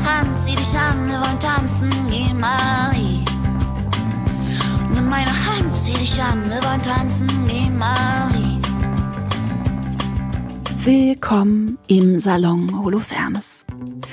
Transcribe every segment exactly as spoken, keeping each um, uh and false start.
Hand, zieh dich an, wir wollen tanzen, geh Marie. Nimm meine Hand, zieh dich an, wir wollen tanzen, geh Marie. Willkommen im Salon Holofernes.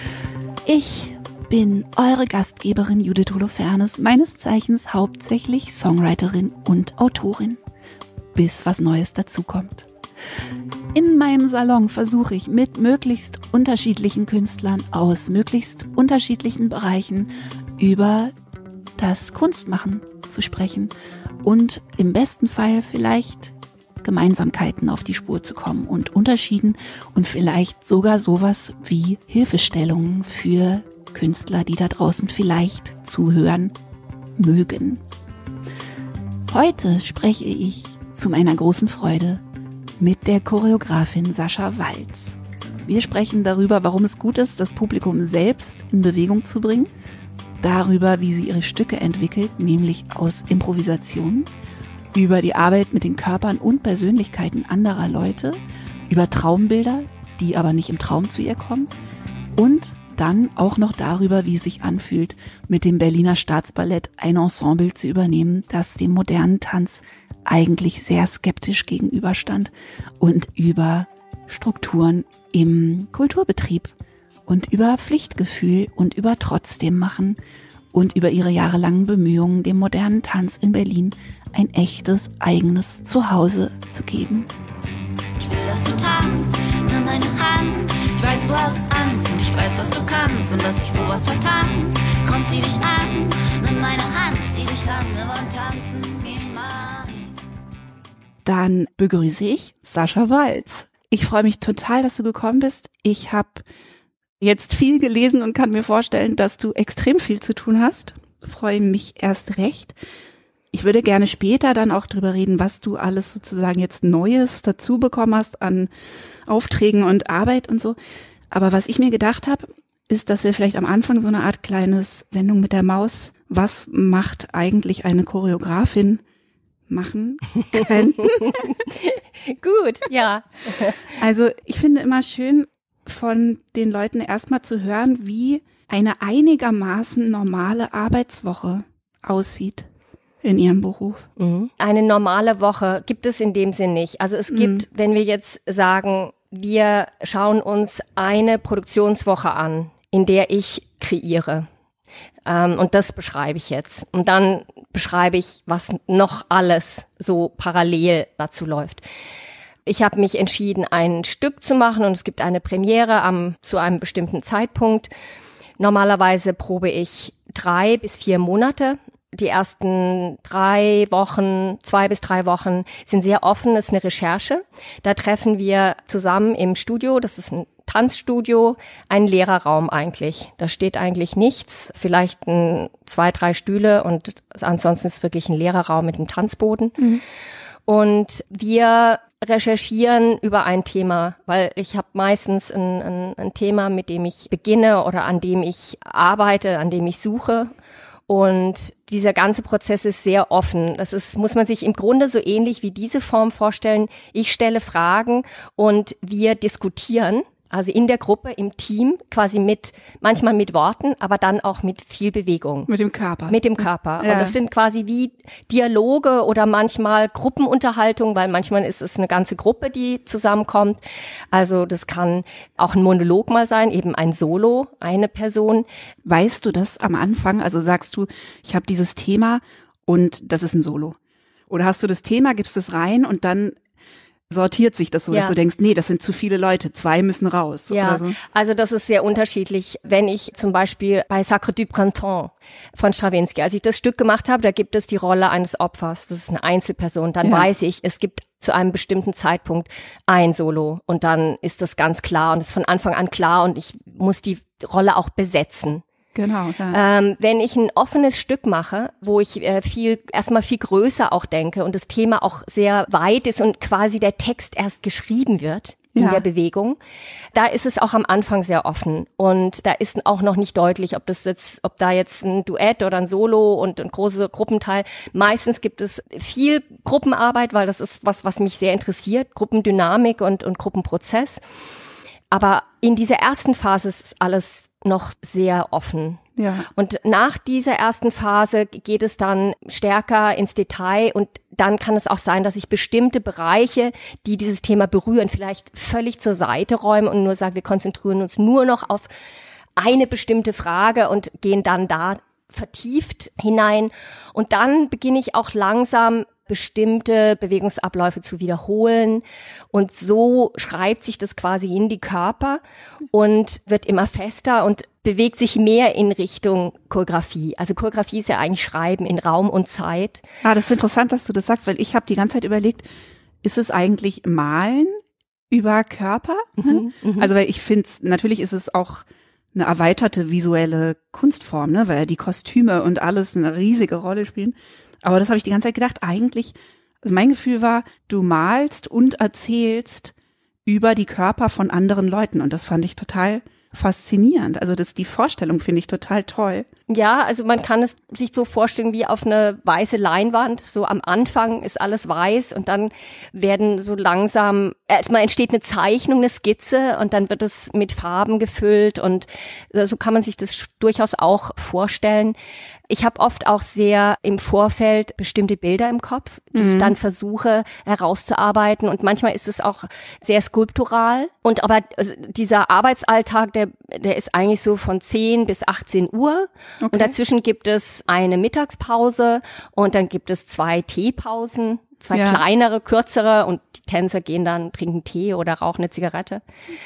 Ich bin eure Gastgeberin Judith Holofernes, meines Zeichens hauptsächlich Songwriterin und Autorin, bis was Neues dazukommt. In meinem Salon versuche ich mit möglichst unterschiedlichen Künstlern aus möglichst unterschiedlichen Bereichen über das Kunstmachen zu sprechen und im besten Fall vielleicht Gemeinsamkeiten auf die Spur zu kommen und Unterschieden und vielleicht sogar sowas wie Hilfestellungen für Künstler, die da draußen vielleicht zuhören mögen. Heute spreche ich zu meiner großen Freude mit der Choreografin Sascha Walz. Wir sprechen darüber, warum es gut ist, das Publikum selbst in Bewegung zu bringen, darüber, wie sie ihre Stücke entwickelt, nämlich aus Improvisation, über die Arbeit mit den Körpern und Persönlichkeiten anderer Leute, über Traumbilder, die aber nicht im Traum zu ihr kommen und dann auch noch darüber, wie es sich anfühlt, mit dem Berliner Staatsballett ein Ensemble zu übernehmen, das dem modernen Tanz eigentlich sehr skeptisch gegenüberstand und über Strukturen im Kulturbetrieb und über Pflichtgefühl und über Trotzdem machen und über ihre jahrelangen Bemühungen, dem modernen Tanz in Berlin ein echtes, eigenes Zuhause zu geben. Ich will, dass du tanzt, nimm meine Hand. Ich weiß, du hast Angst und ich weiß, was du kannst und dass ich sowas vertanzt. Komm, zieh dich an, nimm meine Hand, zieh dich an, wir wollen tanzen, geh Marie. Dann begrüße ich Sascha Walz. Ich freue mich total, dass du gekommen bist. Ich habe jetzt viel gelesen und kann mir vorstellen, dass du extrem viel zu tun hast. Freue mich erst recht. Ich würde gerne später dann auch drüber reden, was du alles sozusagen jetzt Neues dazu bekommen hast an Aufträgen und Arbeit und so. Aber was ich mir gedacht habe, ist, dass wir vielleicht am Anfang so eine Art kleines Sendung mit der Maus, was macht eigentlich eine Choreografin, machen könnten. Gut, ja. Also ich finde immer schön, von den Leuten erstmal zu hören, wie eine einigermaßen normale Arbeitswoche aussieht in ihrem Beruf. Mhm. Eine normale Woche gibt es in dem Sinn nicht. Also es gibt, mhm. wenn wir jetzt sagen, wir schauen uns eine Produktionswoche an, in der ich kreiere. Ähm, und das beschreibe ich jetzt. Und dann beschreibe ich, was noch alles so parallel dazu läuft. Ich habe mich entschieden, ein Stück zu machen und es gibt eine Premiere am, zu einem bestimmten Zeitpunkt. Normalerweise probe ich drei bis vier Monate. Die ersten drei Wochen, zwei bis drei Wochen sind sehr offen, das ist eine Recherche. Da treffen wir zusammen im Studio, das ist ein Tanzstudio, ein leerer Raum eigentlich. Da steht eigentlich nichts, vielleicht ein, zwei, drei Stühle und ansonsten ist es wirklich ein leerer Raum mit einem Tanzboden. Mhm. Und wir recherchieren über ein Thema, weil ich habe meistens ein, ein, ein Thema, mit dem ich beginne oder an dem ich arbeite, an dem ich suche. Und dieser ganze Prozess ist sehr offen. Das ist, muss man sich im Grunde so ähnlich wie diese Form vorstellen. Ich stelle Fragen und wir diskutieren. Also in der Gruppe, im Team, quasi mit, manchmal mit Worten, aber dann auch mit viel Bewegung. Mit dem Körper. Mit dem Körper. Ja. Und das sind quasi wie Dialoge oder manchmal Gruppenunterhaltung, weil manchmal ist es eine ganze Gruppe, die zusammenkommt. Also das kann auch ein Monolog mal sein, eben ein Solo, eine Person. Weißt du das am Anfang? Also sagst du, ich habe dieses Thema und das ist ein Solo. Oder hast du das Thema, gibst es rein und dann sortiert sich das so, ja. dass du denkst, nee, das sind zu viele Leute, zwei müssen raus. Ja, oder so. Also das ist sehr unterschiedlich. Wenn ich zum Beispiel bei Sacre du Printemps von Stravinsky, als ich das Stück gemacht habe, da gibt es die Rolle eines Opfers, das ist eine Einzelperson, dann ja. weiß ich, es gibt zu einem bestimmten Zeitpunkt ein Solo und dann ist das ganz klar und ist von Anfang an klar und ich muss die Rolle auch besetzen. Genau. Ja. Ähm, wenn ich ein offenes Stück mache, wo ich äh, viel erstmal viel größer auch denke und das Thema auch sehr weit ist und quasi der Text erst geschrieben wird in ja. der Bewegung, da ist es auch am Anfang sehr offen und da ist auch noch nicht deutlich, ob das jetzt, ob da jetzt ein Duett oder ein Solo und ein großer Gruppenteil. Meistens gibt es viel Gruppenarbeit, weil das ist was, was mich sehr interessiert, Gruppendynamik und und Gruppenprozess. Aber in dieser ersten Phase ist alles noch sehr offen. Ja. Und nach dieser ersten Phase geht es dann stärker ins Detail und dann kann es auch sein, dass ich bestimmte Bereiche, die dieses Thema berühren, vielleicht völlig zur Seite räume und nur sage, wir konzentrieren uns nur noch auf eine bestimmte Frage und gehen dann da vertieft hinein. Und dann beginne ich auch langsam bestimmte Bewegungsabläufe zu wiederholen. Und so schreibt sich das quasi in die Körper und wird immer fester und bewegt sich mehr in Richtung Choreografie. Also Choreografie ist ja eigentlich Schreiben in Raum und Zeit. Ah, das ist interessant, dass du das sagst, weil ich habe die ganze Zeit überlegt, ist es eigentlich Malen über Körper? Mhm, also weil ich finde, natürlich ist es auch eine erweiterte visuelle Kunstform, ne, weil ja die Kostüme und alles eine riesige Rolle spielen. Aber das habe ich die ganze Zeit gedacht, eigentlich, also mein Gefühl war, du malst und erzählst über die Körper von anderen Leuten und das fand ich total faszinierend. Also das, die Vorstellung finde ich total toll. Ja, also man kann es sich so vorstellen wie auf eine weiße Leinwand. So am Anfang ist alles weiß und dann werden so langsam, erstmal entsteht eine Zeichnung, eine Skizze und dann wird es mit Farben gefüllt und so kann man sich das durchaus auch vorstellen. Ich habe oft auch sehr im Vorfeld bestimmte Bilder im Kopf, die mhm. ich dann versuche herauszuarbeiten und manchmal ist es auch sehr skulptural und aber dieser Arbeitsalltag, der der ist eigentlich so von zehn bis achtzehn Uhr. Okay. Und dazwischen gibt es eine Mittagspause und dann gibt es zwei Teepausen, zwei ja. kleinere, kürzere und die Tänzer gehen dann, trinken Tee oder rauchen eine Zigarette.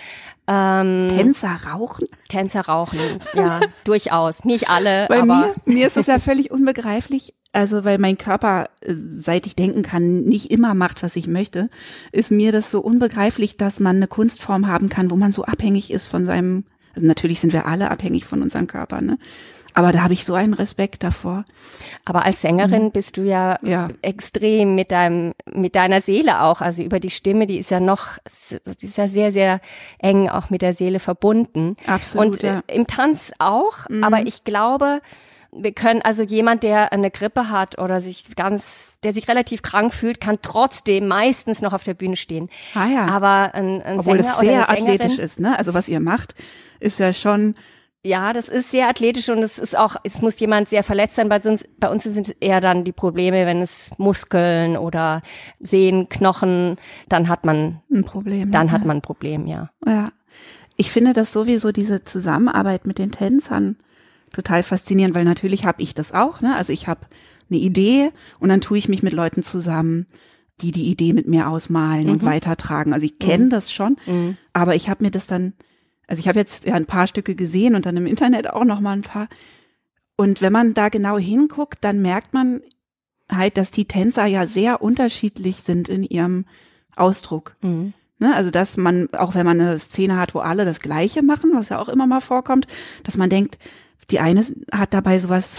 Ähm, Tänzer rauchen? Tänzer rauchen, ja, durchaus. Nicht alle, weil aber. Mir, mir ist es ja völlig unbegreiflich, also weil mein Körper, seit ich denken kann, nicht immer macht, was ich möchte, ist mir das so unbegreiflich, dass man eine Kunstform haben kann, wo man so abhängig ist von seinem, also natürlich sind wir alle abhängig von unseren Körpern, ne? Aber da habe ich so einen Respekt davor. Aber als Sängerin mhm. bist du ja, ja extrem mit deinem, mit deiner Seele auch. Also über die Stimme, die ist ja noch, die ist ja sehr, sehr eng auch mit der Seele verbunden. Absolut. Und ja. im Tanz auch. Mhm. Aber ich glaube, wir können also jemand, der eine Grippe hat oder sich ganz, der sich relativ krank fühlt, kann trotzdem meistens noch auf der Bühne stehen. Ah ja. Aber ein, ein Obwohl Sänger es sehr oder eine Sängerin, athletisch ist, ne? Also was ihr macht, ist ja schon. Ja, das ist sehr athletisch und es ist auch, es muss jemand sehr verletzt sein, bei uns, bei uns sind eher dann die Probleme, wenn es Muskeln oder Sehnen, Knochen, dann hat man ein Problem. Dann ja. hat man ein Problem, ja. Ja. Ich finde das sowieso, diese Zusammenarbeit mit den Tänzern total faszinierend, weil natürlich habe ich das auch, ne? Also ich habe eine Idee und dann tue ich mich mit Leuten zusammen, die die Idee mit mir ausmalen mhm. und weitertragen. Also ich kenne mhm. das schon, mhm. aber ich habe mir das dann Also ich habe jetzt ja ein paar Stücke gesehen und dann im Internet auch noch mal ein paar. Und wenn man da genau hinguckt, dann merkt man halt, dass die Tänzer ja sehr unterschiedlich sind in ihrem Ausdruck. Mhm. Ne? Also dass man, auch wenn man eine Szene hat, wo alle das Gleiche machen, was ja auch immer mal vorkommt, dass man denkt, die eine hat dabei sowas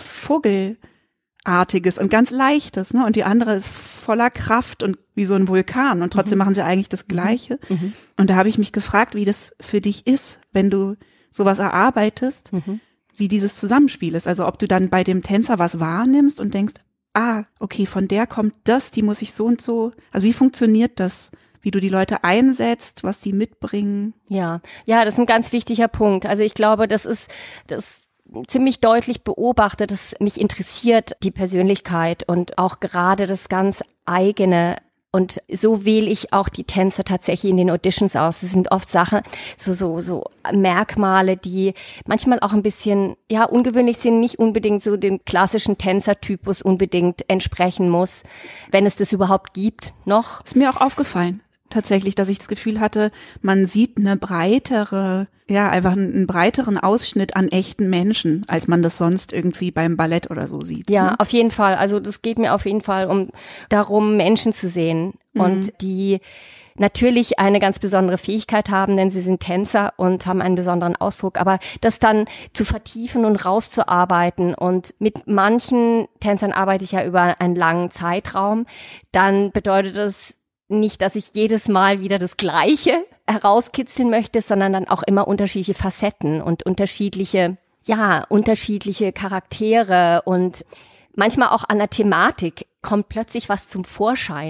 Vogelartiges und ganz Leichtes, ne? Und die andere ist voller Kraft und wie so ein Vulkan und trotzdem mhm. machen sie eigentlich das Gleiche. Mhm. Und da habe ich mich gefragt, wie das für dich ist, wenn du sowas erarbeitest, mhm. wie dieses Zusammenspiel ist. Also ob du dann bei dem Tänzer was wahrnimmst und denkst, ah, okay, von der kommt das, die muss ich so und so. Also wie funktioniert das? Wie du die Leute einsetzt, was die mitbringen? Ja, ja, das ist ein ganz wichtiger Punkt. Also ich glaube, das ist das ziemlich deutlich beobachtet, dass mich interessiert die Persönlichkeit und auch gerade das ganz eigene. Und so wähle ich auch die Tänzer tatsächlich in den Auditions aus. Das sind oft Sachen, so, so, so Merkmale, die manchmal auch ein bisschen, ja, ungewöhnlich sind, nicht unbedingt so dem klassischen Tänzertypus unbedingt entsprechen muss, wenn es das überhaupt gibt noch. Ist mir auch aufgefallen, tatsächlich, dass ich das Gefühl hatte, man sieht eine breitere, ja, einfach einen breiteren Ausschnitt an echten Menschen, als man das sonst irgendwie beim Ballett oder so sieht. Ja, ne? Auf jeden Fall. Also das geht mir auf jeden Fall um darum, Menschen zu sehen mhm. und die natürlich eine ganz besondere Fähigkeit haben, denn sie sind Tänzer und haben einen besonderen Ausdruck, aber das dann zu vertiefen und rauszuarbeiten und mit manchen Tänzern arbeite ich ja über einen langen Zeitraum, dann bedeutet das nicht, dass ich jedes Mal wieder das Gleiche herauskitzeln möchte, sondern dann auch immer unterschiedliche Facetten und unterschiedliche, ja, unterschiedliche Charaktere und manchmal auch an der Thematik kommt plötzlich was zum Vorschein,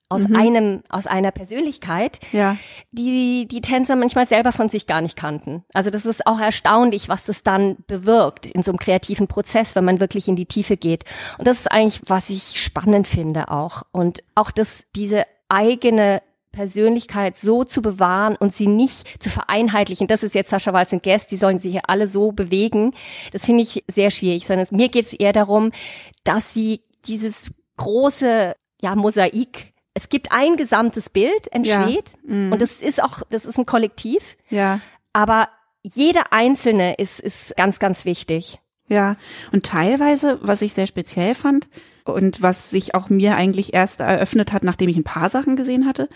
aus mhm. einem, aus einer Persönlichkeit, ja. die die Tänzer manchmal selber von sich gar nicht kannten. Also das ist auch erstaunlich, was das dann bewirkt in so einem kreativen Prozess, wenn man wirklich in die Tiefe geht. Und das ist eigentlich, was ich spannend finde auch. Und auch, dass diese eigene Persönlichkeit so zu bewahren und sie nicht zu vereinheitlichen. Das ist jetzt Sascha Waltz und Guest, die sollen sich ja alle so bewegen. Das finde ich sehr schwierig, sondern mir geht es eher darum, dass sie dieses große, ja, Mosaik, es gibt ein gesamtes Bild, entsteht, ja. mhm. und das ist auch, das ist ein Kollektiv, ja. aber jeder Einzelne ist, ist ganz, ganz wichtig. Ja, und teilweise, was ich sehr speziell fand und was sich auch mir eigentlich erst eröffnet hat, nachdem ich ein paar Sachen gesehen hatte,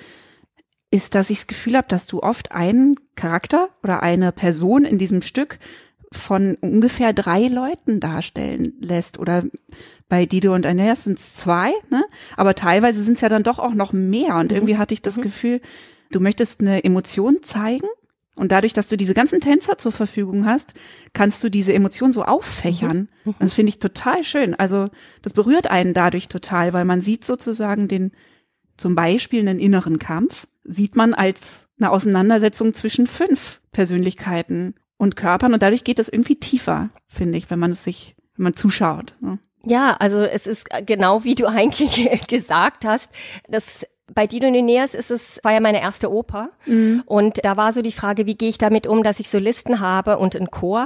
ist, dass ich das Gefühl habe, dass du oft einen Charakter oder eine Person in diesem Stück von ungefähr drei Leuten darstellen lässt. Oder bei Dido und Aeneas sind es zwei, ne? Aber teilweise sind es ja dann doch auch noch mehr. Und irgendwie hatte ich das mhm. Gefühl, du möchtest eine Emotion zeigen. Und dadurch, dass du diese ganzen Tänzer zur Verfügung hast, kannst du diese Emotion so auffächern. Mhm. Und das finde ich total schön. Also das berührt einen dadurch total, weil man sieht sozusagen den, zum Beispiel einen inneren Kampf, sieht man als eine Auseinandersetzung zwischen fünf Persönlichkeiten und Körpern. Und dadurch geht das irgendwie tiefer, finde ich, wenn man es sich, wenn man zuschaut. Ne? Ja, also es ist genau wie du eigentlich gesagt hast, das bei Dido und Aeneas ist es, war ja meine erste Oper. Mhm. Und da war so die Frage, wie gehe ich damit um, dass ich Solisten habe und einen Chor.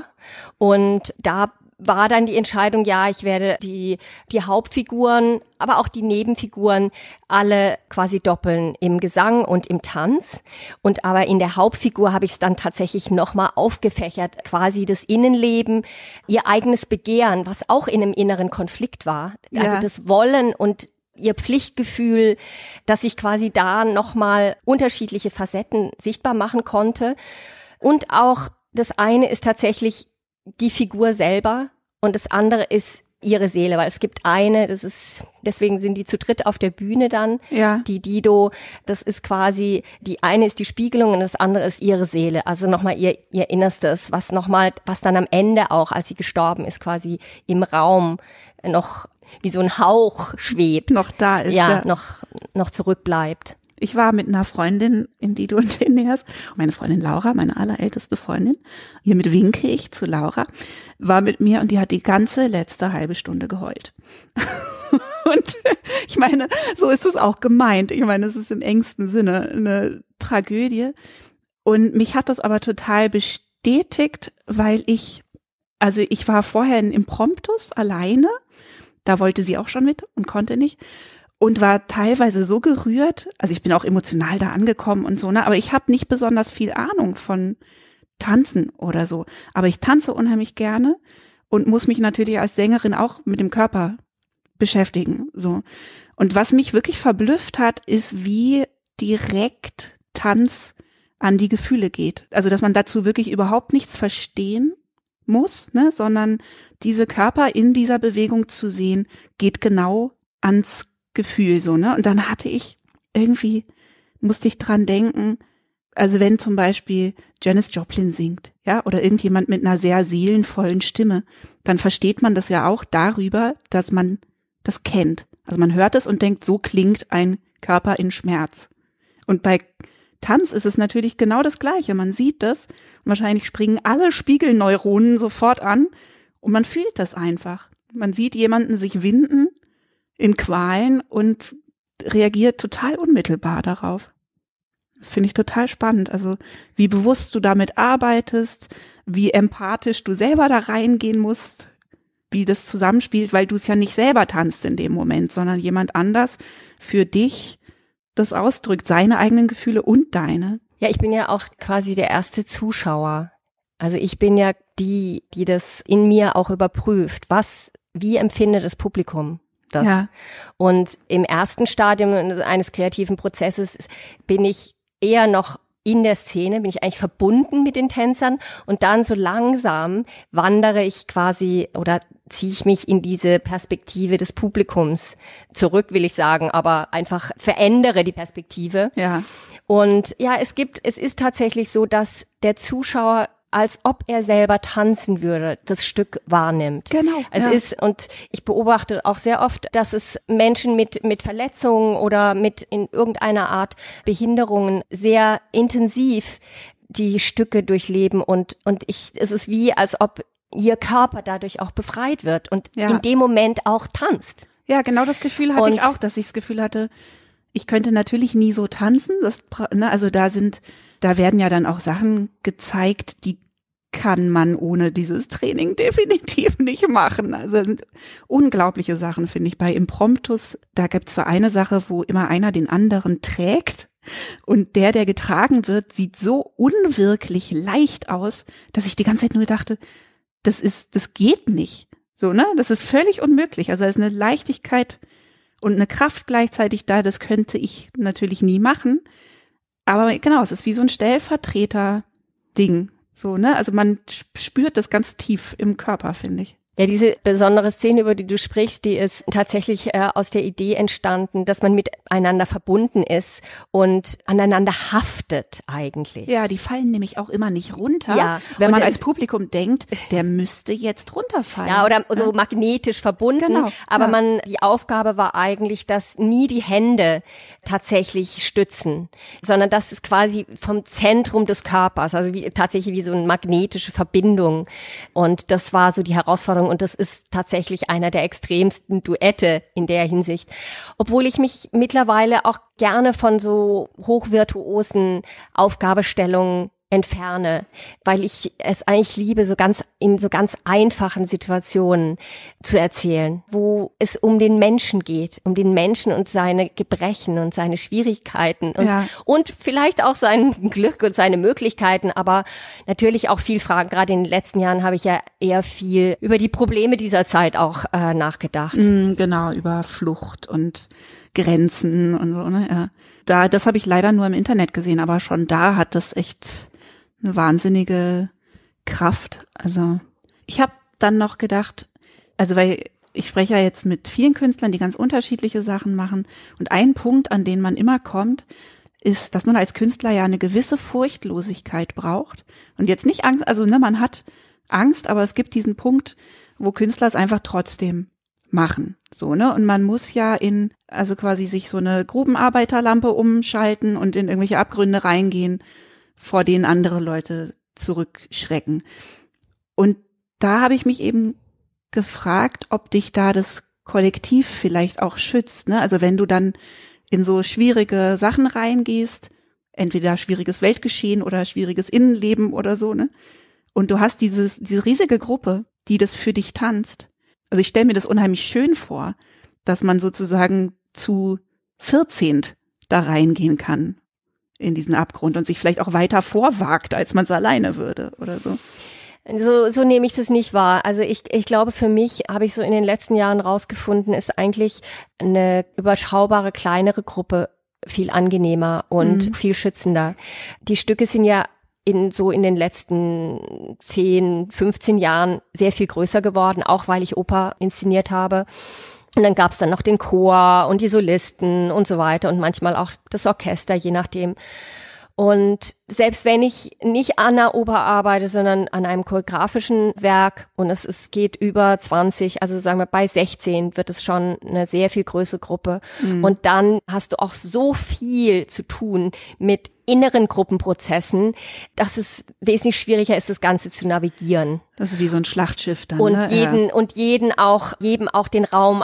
Und da war dann die Entscheidung, ja, ich werde die, die Hauptfiguren, aber auch die Nebenfiguren alle quasi doppeln im Gesang und im Tanz. Und aber in der Hauptfigur habe ich es dann tatsächlich nochmal aufgefächert, quasi das Innenleben, ihr eigenes Begehren, was auch in einem inneren Konflikt war. Ja. Also das Wollen und ihr Pflichtgefühl, dass ich quasi da nochmal unterschiedliche Facetten sichtbar machen konnte. Und auch das eine ist tatsächlich die Figur selber und das andere ist ihre Seele, weil es gibt eine, das ist, deswegen sind die zu dritt auf der Bühne dann, ja. die Dido, das ist quasi, die eine ist die Spiegelung und das andere ist ihre Seele, also nochmal ihr, ihr Innerstes, was nochmal, was dann am Ende auch, als sie gestorben ist, quasi im Raum noch wie so ein Hauch schwebt. Noch da ist. Ja, ja. noch, noch zurückbleibt. Ich war mit einer Freundin in Dido und Aeneas, meine Freundin Laura, meine allerälteste Freundin, hiermit winke ich zu Laura, war mit mir und die hat die ganze letzte halbe Stunde geheult. Und ich meine, so ist es auch gemeint. Ich meine, es ist im engsten Sinne eine Tragödie. Und mich hat das aber total bestätigt, weil ich, also ich war vorher in Impromptus alleine, da wollte sie auch schon mit und konnte nicht. Und war teilweise so gerührt, also ich bin auch emotional da angekommen und so, ne, aber ich habe nicht besonders viel Ahnung von Tanzen oder so. Aber ich tanze unheimlich gerne und muss mich natürlich als Sängerin auch mit dem Körper beschäftigen, so. Und was mich wirklich verblüfft hat, ist, wie direkt Tanz an die Gefühle geht. Also, dass man dazu wirklich überhaupt nichts verstehen muss, ne, sondern diese Körper in dieser Bewegung zu sehen, geht genau ans Gefühl, so, ne? Und dann hatte ich irgendwie, musste ich dran denken, also wenn zum Beispiel Janis Joplin singt, ja, oder irgendjemand mit einer sehr seelenvollen Stimme, dann versteht man das ja auch darüber, dass man das kennt. Also man hört es und denkt, so klingt ein Körper in Schmerz. Und bei Tanz ist es natürlich genau das Gleiche. Man sieht das und wahrscheinlich springen alle Spiegelneuronen sofort an und man fühlt das einfach. Man sieht jemanden sich winden in Qualen und reagiert total unmittelbar darauf. Das finde ich total spannend. Also wie bewusst du damit arbeitest, wie empathisch du selber da reingehen musst, wie das zusammenspielt, weil du es ja nicht selber tanzt in dem Moment, sondern jemand anders für dich das ausdrückt, seine eigenen Gefühle und deine. Ja, ich bin ja auch quasi der erste Zuschauer. Also ich bin ja die, die das in mir auch überprüft. Was, wie empfindet das Publikum das? Ja. Und im ersten Stadium eines kreativen Prozesses bin ich eher noch in der Szene, bin ich eigentlich verbunden mit den Tänzern und dann so langsam wandere ich quasi oder ziehe ich mich in diese Perspektive des Publikums zurück, will ich sagen, aber einfach verändere die Perspektive. Ja. Und ja, es gibt, es ist tatsächlich so, dass der Zuschauer als ob er selber tanzen würde, das Stück wahrnimmt. Genau. Es ja. ist, und ich beobachte auch sehr oft, dass es Menschen mit, mit Verletzungen oder mit in irgendeiner Art Behinderungen sehr intensiv die Stücke durchleben und, und ich, es ist wie, als ob ihr Körper dadurch auch befreit wird und ja. in dem Moment auch tanzt. Ja, genau das Gefühl hatte Und ich auch, dass ich das Gefühl hatte, ich könnte natürlich nie so tanzen. Das, ne, also da sind, da werden ja dann auch Sachen gezeigt, die kann man ohne dieses Training definitiv nicht machen. Also das sind unglaubliche Sachen, finde ich. Bei Impromptus, da gibt es so eine Sache, wo immer einer den anderen trägt. Und der, der getragen wird, sieht so unwirklich leicht aus, dass ich die ganze Zeit nur dachte, das ist, das geht nicht. So, ne? Das ist völlig unmöglich. Also da ist eine Leichtigkeit und eine Kraft gleichzeitig da, das könnte ich natürlich nie machen. Aber genau, es ist wie so ein Stellvertreter-Ding. So, ne? Also man spürt das ganz tief im Körper, finde ich. Ja, diese besondere Szene, über die du sprichst, die ist tatsächlich äh, aus der Idee entstanden, dass man miteinander verbunden ist und aneinander haftet eigentlich. Ja, die fallen nämlich auch immer nicht runter, ja, wenn man es, als Publikum denkt, der müsste jetzt runterfallen. Ja, oder so magnetisch verbunden. Genau, aber ja. man, die Aufgabe war eigentlich, dass nie die Hände tatsächlich stützen, sondern das ist quasi vom Zentrum des Körpers, also wie, tatsächlich wie so eine magnetische Verbindung. Und das war so die Herausforderung. Und das ist tatsächlich einer der extremsten Duette in der Hinsicht. Obwohl ich mich mittlerweile auch gerne von so hochvirtuosen Aufgabestellungen entferne, weil ich es eigentlich liebe, so ganz in so ganz einfachen Situationen zu erzählen, wo es um den Menschen geht, um den Menschen und seine Gebrechen und seine Schwierigkeiten und, ja. und vielleicht auch sein Glück und seine Möglichkeiten, aber natürlich auch viel Fragen. Gerade in den letzten Jahren habe ich ja eher viel über die Probleme dieser Zeit auch äh, nachgedacht. Mm, genau, über Flucht und Grenzen und so, ne? Ja. Da, das habe ich leider nur im Internet gesehen, aber schon da hat das echt eine wahnsinnige Kraft. Also ich habe dann noch gedacht, also weil ich spreche ja jetzt mit vielen Künstlern, die ganz unterschiedliche Sachen machen und ein Punkt, an den man immer kommt, ist, dass man als Künstler ja eine gewisse Furchtlosigkeit braucht und jetzt nicht Angst, also ne, man hat Angst, aber es gibt diesen Punkt, wo Künstler es einfach trotzdem machen, so, ne, und man muss ja in, also quasi sich so eine Grubenarbeiterlampe umschalten und in irgendwelche Abgründe reingehen, vor denen andere Leute zurückschrecken. Und da habe ich mich eben gefragt, ob dich da das Kollektiv vielleicht auch schützt, ne? Also wenn du dann in so schwierige Sachen reingehst, entweder schwieriges Weltgeschehen oder schwieriges Innenleben oder so, ne? Und du hast dieses, diese riesige Gruppe, die das für dich tanzt. Also ich stelle mir das unheimlich schön vor, dass man sozusagen zu vierzehnt da reingehen kann in diesen Abgrund und sich vielleicht auch weiter vorwagt, als man es alleine würde oder so. So, so nehme ich das nicht wahr. Also ich, ich glaube, für mich habe ich so in den letzten Jahren rausgefunden, ist eigentlich eine überschaubare, kleinere Gruppe viel angenehmer und mhm. viel schützender. Die Stücke sind ja in so in den letzten zehn, fünfzehn Jahren sehr viel größer geworden, auch weil ich Oper inszeniert habe. Und dann gab's dann noch den Chor und die Solisten und so weiter und manchmal auch das Orchester, je nachdem. Und selbst wenn ich nicht an einer Oper arbeite, sondern an einem choreografischen Werk und es, es geht über zwanzig, also sagen wir bei sechzehn wird es schon eine sehr viel größere Gruppe. Mhm. Und dann hast du auch so viel zu tun mit inneren Gruppenprozessen, dass es wesentlich schwieriger ist, das Ganze zu navigieren. Das ist wie so ein Schlachtschiff dann, und ne? jeden Ja. und jeden auch jedem auch den Raum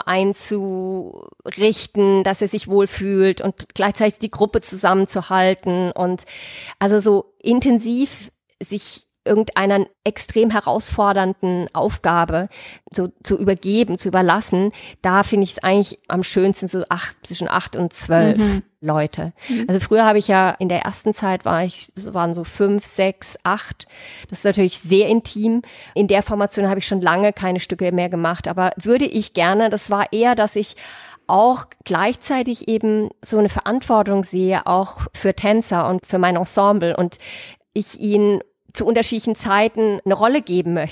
einzurichten, dass er sich wohlfühlt und gleichzeitig die Gruppe zusammenzuhalten und also so intensiv sich irgendeiner extrem herausfordernden Aufgabe so zu übergeben, zu überlassen, da finde ich es eigentlich am schönsten so acht, zwischen acht und zwölf mhm. Leute. Mhm. Also früher habe ich ja in der ersten Zeit war ich, so waren so fünf, sechs, acht. Das ist natürlich sehr intim. In der Formation habe ich schon lange keine Stücke mehr gemacht, aber würde ich gerne, das war eher, dass ich auch gleichzeitig eben so eine Verantwortung sehe, auch für Tänzer und für mein Ensemble und ich ihnen zu unterschiedlichen Zeiten eine Rolle geben möchte.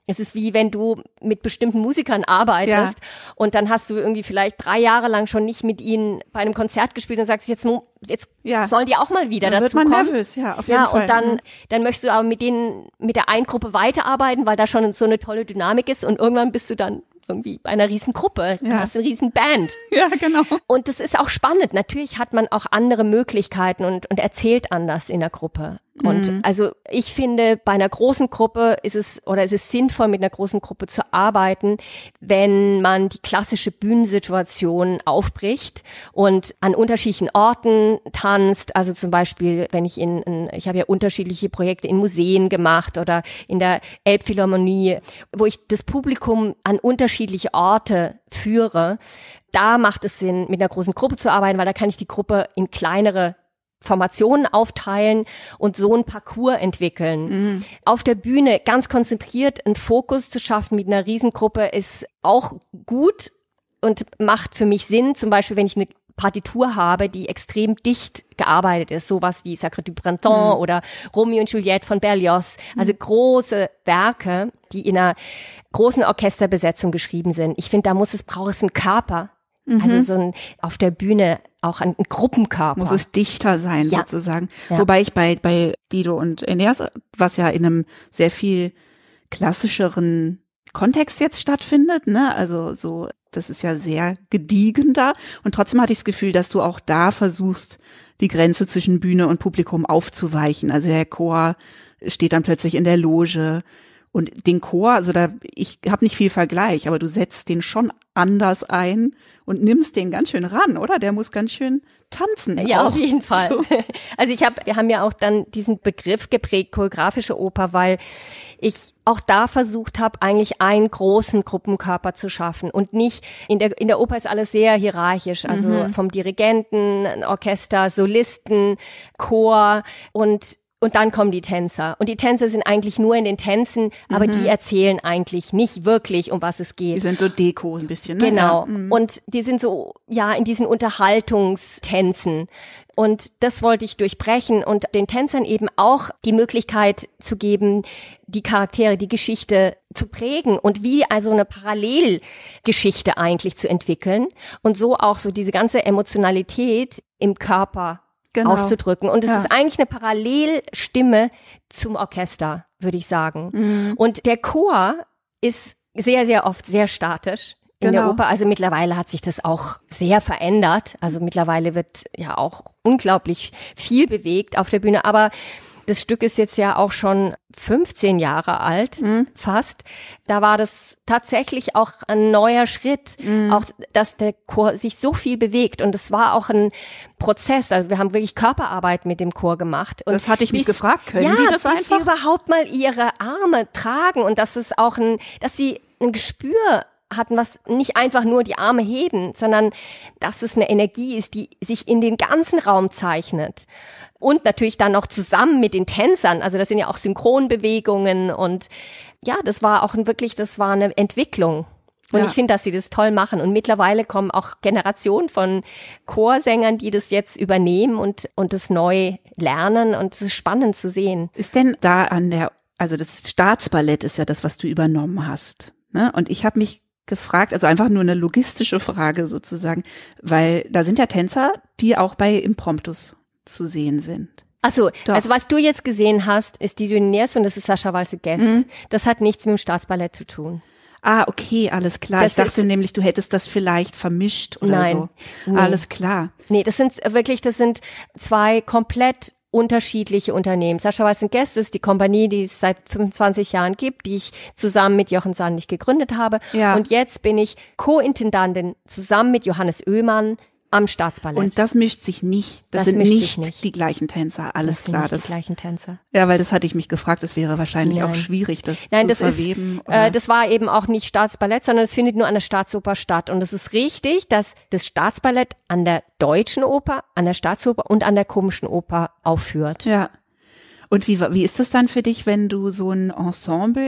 Es ist wie wenn du mit bestimmten Musikern arbeitest ja. und dann hast du irgendwie vielleicht drei Jahre lang schon nicht mit ihnen bei einem Konzert gespielt und sagst, jetzt, jetzt ja. sollen die auch mal wieder dann dazu wird man kommen. nervös, ja, auf jeden ja, Fall. Und dann, mhm. dann möchtest du aber mit denen, mit der einen Gruppe weiterarbeiten, weil da schon so eine tolle Dynamik ist und irgendwann bist du dann irgendwie bei einer riesen Gruppe, du ja. hast eine riesen Band. Ja, genau. Und das ist auch spannend. Natürlich hat man auch andere Möglichkeiten und, und erzählt anders in der Gruppe. Und mhm. also ich finde, bei einer großen Gruppe ist es, oder es ist sinnvoll, mit einer großen Gruppe zu arbeiten, wenn man die klassische Bühnensituation aufbricht und an unterschiedlichen Orten tanzt. Also zum Beispiel, wenn ich in, in ich habe ja unterschiedliche Projekte in Museen gemacht oder in der Elbphilharmonie, wo ich das Publikum an unterschiedliche Orte führe. Da macht es Sinn, mit einer großen Gruppe zu arbeiten, weil da kann ich die Gruppe in kleinere Formationen aufteilen und so ein Parcours entwickeln. Mhm. Auf der Bühne ganz konzentriert einen Fokus zu schaffen mit einer Riesengruppe ist auch gut und macht für mich Sinn. Zum Beispiel, wenn ich eine Partitur habe, die extrem dicht gearbeitet ist, sowas wie Sacre du Printemps mhm. oder Romeo und Juliette von Berlioz, also mhm. große Werke, die in einer großen Orchesterbesetzung geschrieben sind. Ich finde, da muss es, braucht es einen Körper. Mhm. Also so ein, auf der Bühne auch ein, ein Gruppenkörper. Muss es dichter sein, ja. sozusagen. Ja. Wobei ich bei, bei Dido und Aeneas, was ja in einem sehr viel klassischeren Kontext jetzt stattfindet, ne, also so, das ist ja sehr gediegen da. Und trotzdem hatte ich das Gefühl, dass du auch da versuchst, die Grenze zwischen Bühne und Publikum aufzuweichen. Also der Chor steht dann plötzlich in der Loge. Und den Chor, also da, ich habe nicht viel Vergleich, aber du setzt den schon anders ein und nimmst den ganz schön ran, oder? Der muss ganz schön tanzen. Ja, auch. Auf jeden Fall. So. Also ich habe, wir haben ja auch dann diesen Begriff geprägt, choreografische Oper, weil ich auch da versucht habe, eigentlich einen großen Gruppenkörper zu schaffen und nicht, in der in der Oper ist alles sehr hierarchisch, also mhm. vom Dirigenten, Orchester, Solisten, Chor und Und dann kommen die Tänzer. Und die Tänzer sind eigentlich nur in den Tänzen, aber mhm. die erzählen eigentlich nicht wirklich, um was es geht. Die sind so Deko ein bisschen, ne? Genau. Ja. Mhm. Und die sind so, ja, in diesen Unterhaltungstänzen. Und das wollte ich durchbrechen und den Tänzern eben auch die Möglichkeit zu geben, die Charaktere, die Geschichte zu prägen und wie also eine Parallelgeschichte eigentlich zu entwickeln und so auch so diese ganze Emotionalität im Körper Genau. auszudrücken. Und es ja. ist eigentlich eine Parallelstimme zum Orchester, würde ich sagen. Mhm. Und der Chor ist sehr, sehr oft sehr statisch in genau. der Oper. Also mittlerweile hat sich das auch sehr verändert. Also mittlerweile wird ja auch unglaublich viel bewegt auf der Bühne. Aber das Stück ist jetzt ja auch schon fünfzehn Jahre alt, mhm. fast. Da war das tatsächlich auch ein neuer Schritt, mhm. auch dass der Chor sich so viel bewegt. Und es war auch ein Prozess. Also wir haben wirklich Körperarbeit mit dem Chor gemacht. Und das hatte ich mich bis, gefragt. Können ja, die das bis einfach? Sie überhaupt mal ihre Arme tragen und dass es auch ein, dass sie ein Gespür hatten, was nicht einfach nur die Arme heben, sondern dass es eine Energie ist, die sich in den ganzen Raum zeichnet. Und natürlich dann noch zusammen mit den Tänzern, also das sind ja auch Synchronbewegungen und ja, das war auch ein, wirklich, das war eine Entwicklung. Und ja. ich finde, dass sie das toll machen und mittlerweile kommen auch Generationen von Chorsängern, die das jetzt übernehmen und, und das neu lernen und es ist spannend zu sehen. Ist denn da an der, also das Staatsballett ist ja das, was du übernommen hast, ne? Und ich habe mich gefragt, also einfach nur eine logistische Frage sozusagen, weil da sind ja Tänzer, die auch bei Impromptus zu sehen sind. Ach so, also was du jetzt gesehen hast, ist die Aeneas und das ist Sascha Walse-Guest. Mhm. Das hat nichts mit dem Staatsballett zu tun. Ah, okay, alles klar. Das ich dachte nämlich, du hättest das vielleicht vermischt oder nein, so. Nee. Alles klar. Nee, das sind wirklich, das sind zwei komplett unterschiedliche Unternehmen. Sascha Walse-Guest ist die Kompanie, die es seit fünfundzwanzig Jahren gibt, die ich zusammen mit Jochen Sandig gegründet habe. Ja. Und jetzt bin ich Co-Intendantin zusammen mit Johannes Oehmann am Staatsballett. Und das mischt sich nicht. Das, das sind nicht, nicht die gleichen Tänzer. Alles das klar. Sind nicht das die gleichen Tänzer. Ja, weil das hatte ich mich gefragt. Das wäre wahrscheinlich Nein. auch schwierig, das Nein, zu das verweben. Ist, äh, das war eben auch nicht Staatsballett, sondern es findet nur an der Staatsoper statt. Und es ist richtig, dass das Staatsballett an der Deutschen Oper, an der Staatsoper und an der Komischen Oper aufführt. Ja. Und wie, wie ist das dann für dich, wenn du so ein Ensemble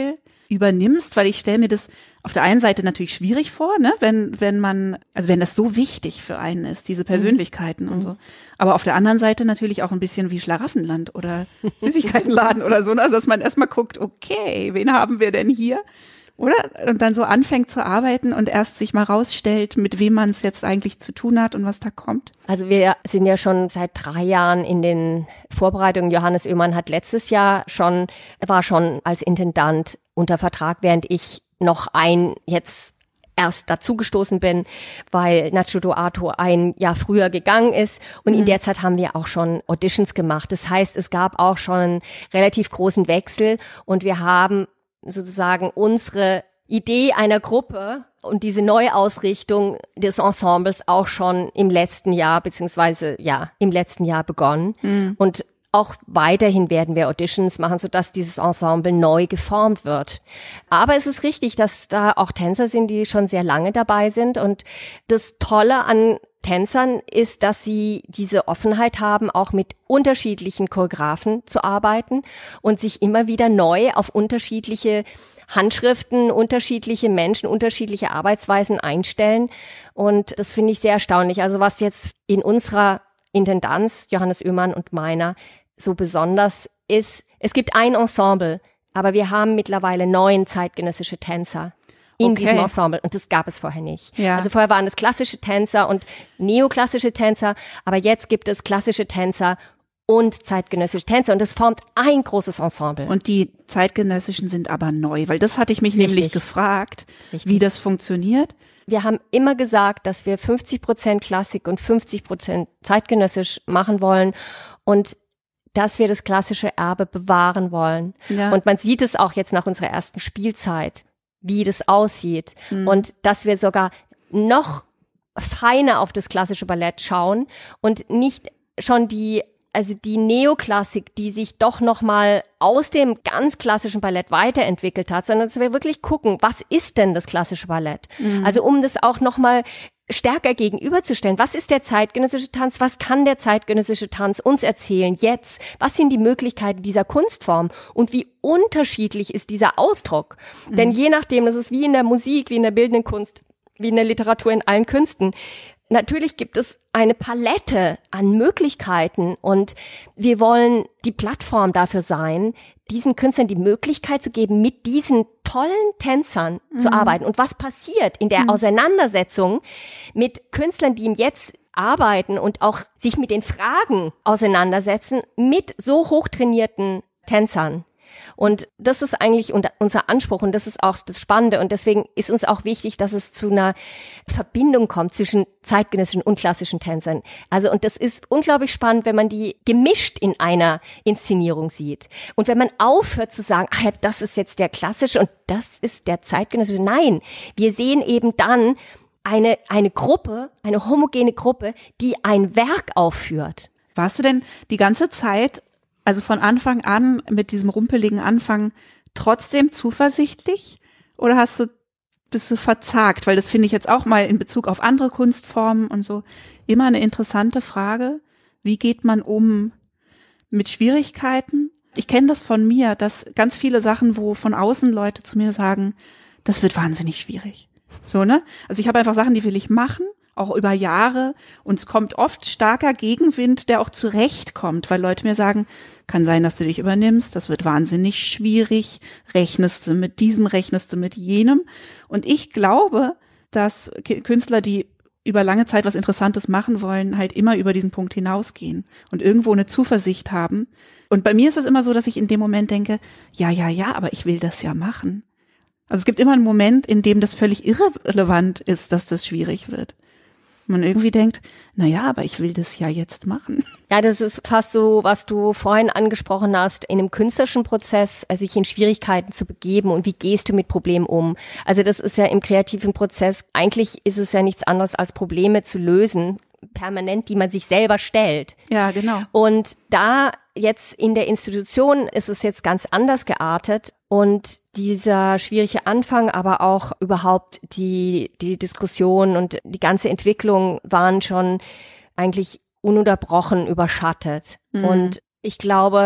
übernimmst, weil ich stelle mir das auf der einen Seite natürlich schwierig vor, ne, wenn wenn man, also wenn das so wichtig für einen ist, diese Persönlichkeiten mhm. und so. Aber auf der anderen Seite natürlich auch ein bisschen wie Schlaraffenland oder Süßigkeitenladen oder so, also dass man erstmal guckt, okay, wen haben wir denn hier? Oder? Und dann so anfängt zu arbeiten und erst sich mal rausstellt, mit wem man es jetzt eigentlich zu tun hat und was da kommt. Also wir sind ja schon seit drei Jahren in den Vorbereitungen. Johannes Oehmann hat letztes Jahr schon, war schon als Intendant unter Vertrag, während ich noch ein jetzt erst dazugestoßen bin, weil Nacho Doato ein Jahr früher gegangen ist. Und mhm. in der Zeit haben wir auch schon Auditions gemacht. Das heißt, es gab auch schon einen relativ großen Wechsel und wir haben sozusagen unsere Idee einer Gruppe und diese Neuausrichtung des Ensembles auch schon im letzten Jahr, beziehungsweise ja, im letzten Jahr begonnen. Mhm. Und auch weiterhin werden wir Auditions machen, sodass dieses Ensemble neu geformt wird. Aber es ist richtig, dass da auch Tänzer sind, die schon sehr lange dabei sind. Und das Tolle an Tänzern ist, dass sie diese Offenheit haben, auch mit unterschiedlichen Choreografen zu arbeiten und sich immer wieder neu auf unterschiedliche Handschriften, unterschiedliche Menschen, unterschiedliche Arbeitsweisen einstellen. Und das finde ich sehr erstaunlich. Also was jetzt in unserer Intendanz, Johannes Oehmann und meiner, so besonders ist, es gibt ein Ensemble, aber wir haben mittlerweile neun zeitgenössische Tänzer in okay. diesem Ensemble und das gab es vorher nicht. Ja. Also vorher waren es klassische Tänzer und neoklassische Tänzer, aber jetzt gibt es klassische Tänzer und zeitgenössische Tänzer und das formt ein großes Ensemble. Und die zeitgenössischen sind aber neu, weil das hatte ich mich Richtig. nämlich gefragt, Richtig. wie das funktioniert. Wir haben immer gesagt, dass wir fünfzig Prozent Klassik und fünfzig Prozent zeitgenössisch machen wollen und dass wir das klassische Erbe bewahren wollen. Ja. Und man sieht es auch jetzt nach unserer ersten Spielzeit, wie das aussieht. Mhm. Und dass wir sogar noch feiner auf das klassische Ballett schauen und nicht schon die, also die Neoklassik, die sich doch nochmal aus dem ganz klassischen Ballett weiterentwickelt hat, sondern dass wir wirklich gucken, was ist denn das klassische Ballett? Mhm. Also um das auch nochmal stärker gegenüberzustellen. Was ist der zeitgenössische Tanz? Was kann der zeitgenössische Tanz uns erzählen jetzt? Was sind die Möglichkeiten dieser Kunstform? Und wie unterschiedlich ist dieser Ausdruck? Mhm. Denn je nachdem, das ist wie in der Musik, wie in der bildenden Kunst, wie in der Literatur, in allen Künsten. Natürlich gibt es eine Palette an Möglichkeiten und wir wollen die Plattform dafür sein, diesen Künstlern die Möglichkeit zu geben, mit diesen tollen Tänzern mhm. zu arbeiten. Und was passiert in der mhm. Auseinandersetzung mit Künstlern, die im Jetzt arbeiten und auch sich mit den Fragen auseinandersetzen, mit so hochtrainierten Tänzern? Und das ist eigentlich unser Anspruch und das ist auch das Spannende und deswegen ist uns auch wichtig, dass es zu einer Verbindung kommt zwischen zeitgenössischen und klassischen Tänzern. Also und das ist unglaublich spannend, wenn man die gemischt in einer Inszenierung sieht. Und wenn man aufhört zu sagen, ach ja, das ist jetzt der klassische und das ist der zeitgenössische. Nein, wir sehen eben dann eine, eine Gruppe, eine homogene Gruppe, die ein Werk aufführt. Warst du denn die ganze Zeit, also von Anfang an mit diesem rumpeligen Anfang trotzdem zuversichtlich oder hast du, bist du verzagt? Weil das finde ich jetzt auch mal in Bezug auf andere Kunstformen und so immer eine interessante Frage. Wie geht man um mit Schwierigkeiten? Ich kenne das von mir, dass ganz viele Sachen, wo von außen Leute zu mir sagen, das wird wahnsinnig schwierig. So, ne? Also ich habe einfach Sachen, die will ich machen, auch über Jahre und es kommt oft starker Gegenwind, der auch zurechtkommt, weil Leute mir sagen, kann sein, dass du dich übernimmst, das wird wahnsinnig schwierig, rechnest du mit diesem, rechnest du mit jenem und ich glaube, dass Künstler, die über lange Zeit was Interessantes machen wollen, halt immer über diesen Punkt hinausgehen und irgendwo eine Zuversicht haben und bei mir ist es immer so, dass ich in dem Moment denke, ja, ja, ja, aber ich will das ja machen. Also es gibt immer einen Moment, in dem das völlig irrelevant ist, dass das schwierig wird. Man irgendwie denkt, na ja, aber ich will das ja jetzt machen. Ja, das ist fast so, was du vorhin angesprochen hast, in einem künstlerischen Prozess, also sich in Schwierigkeiten zu begeben und wie gehst du mit Problemen um? Also das ist ja im kreativen Prozess, eigentlich ist es ja nichts anderes als Probleme zu lösen, permanent, die man sich selber stellt. Ja, genau. Und da jetzt in der Institution ist es jetzt ganz anders geartet und dieser schwierige Anfang, aber auch überhaupt die die Diskussion und die ganze Entwicklung waren schon eigentlich ununterbrochen überschattet. Mhm. Und ich glaube,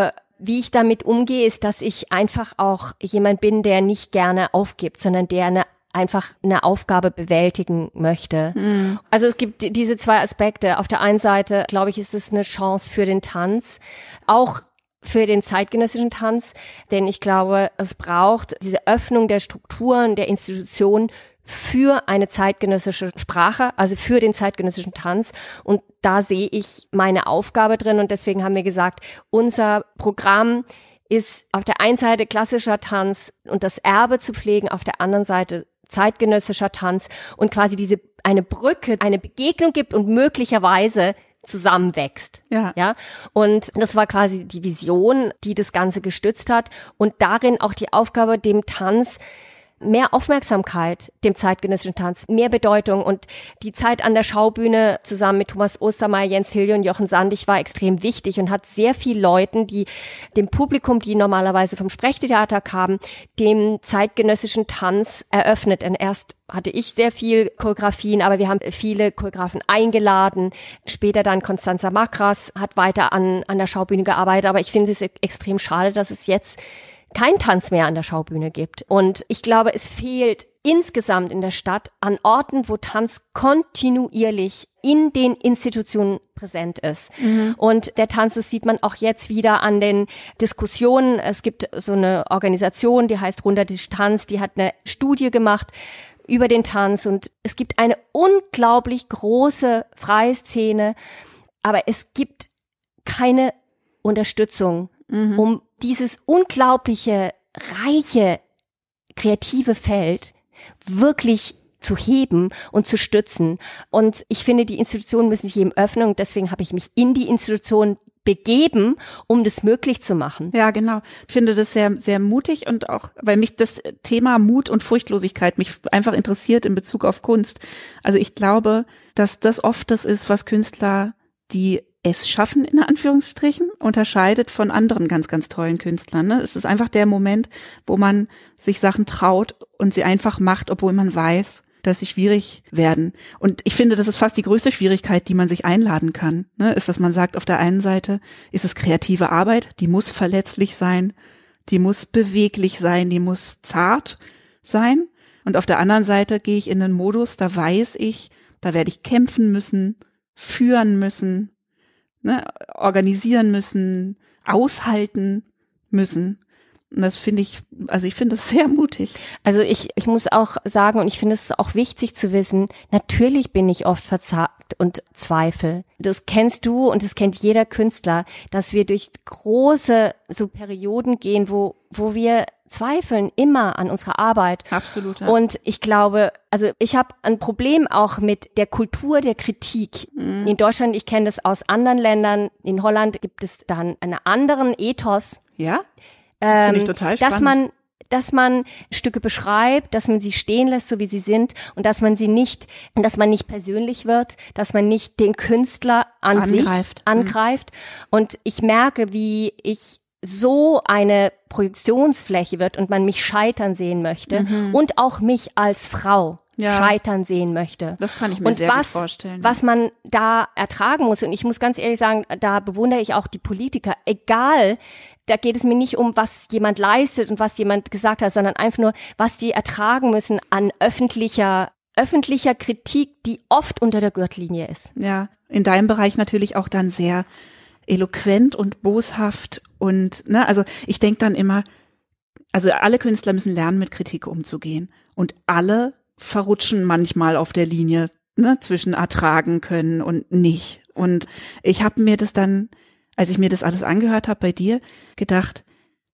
wie ich damit umgehe, ist, dass ich einfach auch jemand bin, der nicht gerne aufgibt, sondern der eine einfach eine Aufgabe bewältigen möchte. Mhm. Also es gibt diese zwei Aspekte. Auf der einen Seite, glaube ich, ist es eine Chance für den Tanz, auch für den zeitgenössischen Tanz, denn ich glaube, es braucht diese Öffnung der Strukturen, der Institutionen für eine zeitgenössische Sprache, also für den zeitgenössischen Tanz. Und da sehe ich meine Aufgabe drin. Und deswegen haben wir gesagt, unser Programm ist auf der einen Seite klassischer Tanz und das Erbe zu pflegen, auf der anderen Seite zeitgenössischer Tanz und quasi diese eine Brücke, eine Begegnung gibt und möglicherweise zusammenwächst. Ja. Ja. Und das war quasi die Vision, die das Ganze gestützt hat und darin auch die Aufgabe, dem Tanz mehr Aufmerksamkeit, dem zeitgenössischen Tanz, mehr Bedeutung und die Zeit an der Schaubühne zusammen mit Thomas Ostermeier, Jens Hilje und Jochen Sandig war extrem wichtig und hat sehr viel Leuten, die dem Publikum, die normalerweise vom Sprechtheater kamen, dem zeitgenössischen Tanz eröffnet. Und erst hatte ich sehr viel Choreografien, aber wir haben viele Choreografen eingeladen. Später dann Constanza Makras hat weiter an, an der Schaubühne gearbeitet, aber ich finde es extrem schade, dass es jetzt kein Tanz mehr an der Schaubühne gibt. Und ich glaube, es fehlt insgesamt in der Stadt an Orten, wo Tanz kontinuierlich in den Institutionen präsent ist. Mhm. Und der Tanz, das sieht man auch jetzt wieder an den Diskussionen. Es gibt so eine Organisation, die heißt Runtertisch Tanz, die hat eine Studie gemacht über den Tanz und es gibt eine unglaublich große freie Szene, aber es gibt keine Unterstützung, mhm. um dieses unglaubliche, reiche, kreative Feld wirklich zu heben und zu stützen. Und ich finde, die Institutionen müssen sich eben öffnen und deswegen habe ich mich in die Institution begeben, um das möglich zu machen. Ja, genau. Ich finde das sehr, sehr mutig und auch, weil mich das Thema Mut und Furchtlosigkeit mich einfach interessiert in Bezug auf Kunst. Also ich glaube, dass das oft das ist, was Künstler, die es schaffen, in Anführungsstrichen, unterscheidet von anderen ganz, ganz tollen Künstlern. Ne? Es ist einfach der Moment, wo man sich Sachen traut und sie einfach macht, obwohl man weiß, dass sie schwierig werden. Und ich finde, das ist fast die größte Schwierigkeit, die man sich einladen kann. Ne? Ist, dass man sagt, auf der einen Seite ist es kreative Arbeit, die muss verletzlich sein, die muss beweglich sein, die muss zart sein. Und auf der anderen Seite gehe ich in einen Modus, da weiß ich, da werde ich kämpfen müssen, führen müssen, ne, organisieren müssen, aushalten müssen. Und das finde ich, also ich finde das sehr mutig. Also ich, ich muss auch sagen, und ich finde es auch wichtig zu wissen, natürlich bin ich oft verzagt und zweifle. Das kennst du und das kennt jeder Künstler, dass wir durch große so Perioden gehen, wo, wo wir zweifeln immer an unserer Arbeit. Absolut. Ja. Und ich glaube, also ich habe ein Problem auch mit der Kultur der Kritik. Mhm. In Deutschland, ich kenne das aus anderen Ländern, in Holland gibt es dann einen anderen Ethos. Ja? Ähm, Finde ich total spannend. Dass man, dass man Stücke beschreibt, dass man sie stehen lässt, so wie sie sind und dass man sie nicht, dass man nicht persönlich wird, dass man nicht den Künstler an angreift. sich angreift. Mhm. Und ich merke, wie ich so eine Projektionsfläche wird und man mich scheitern sehen möchte mhm. und auch mich als Frau ja. scheitern sehen möchte. Das kann ich mir und sehr was, gut vorstellen. Was man da ertragen muss, und ich muss ganz ehrlich sagen, da bewundere ich auch die Politiker, egal, da geht es mir nicht um, was jemand leistet und was jemand gesagt hat, sondern einfach nur, was die ertragen müssen an öffentlicher öffentlicher Kritik, die oft unter der Gürtellinie ist. Ja, in deinem Bereich natürlich auch dann sehr eloquent und boshaft und, ne, also ich denke dann immer, also alle Künstler müssen lernen, mit Kritik umzugehen und alle verrutschen manchmal auf der Linie, ne, zwischen ertragen können und nicht. Und ich habe mir das dann, als ich mir das alles angehört habe bei dir, gedacht,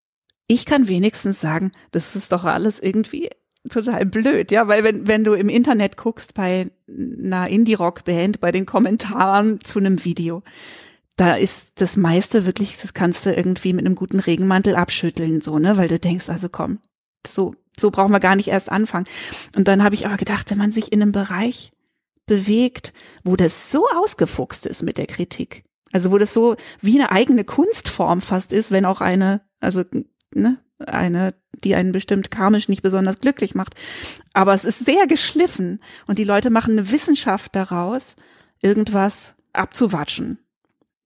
ich kann wenigstens sagen, das ist doch alles irgendwie total blöd, ja, weil wenn wenn du im Internet guckst bei einer Indie-Rock-Band, bei den Kommentaren zu einem Video, da ist das meiste wirklich, das kannst du irgendwie mit einem guten Regenmantel abschütteln, so, ne, weil du denkst, also komm, so so brauchen wir gar nicht erst anfangen. Und dann habe ich aber gedacht, wenn man sich in einem Bereich bewegt, wo das so ausgefuchst ist mit der Kritik, also wo das so wie eine eigene Kunstform fast ist, wenn auch eine, also, ne, eine, die einen bestimmt karmisch nicht besonders glücklich macht. Aber es ist sehr geschliffen und die Leute machen eine Wissenschaft daraus, irgendwas abzuwatschen.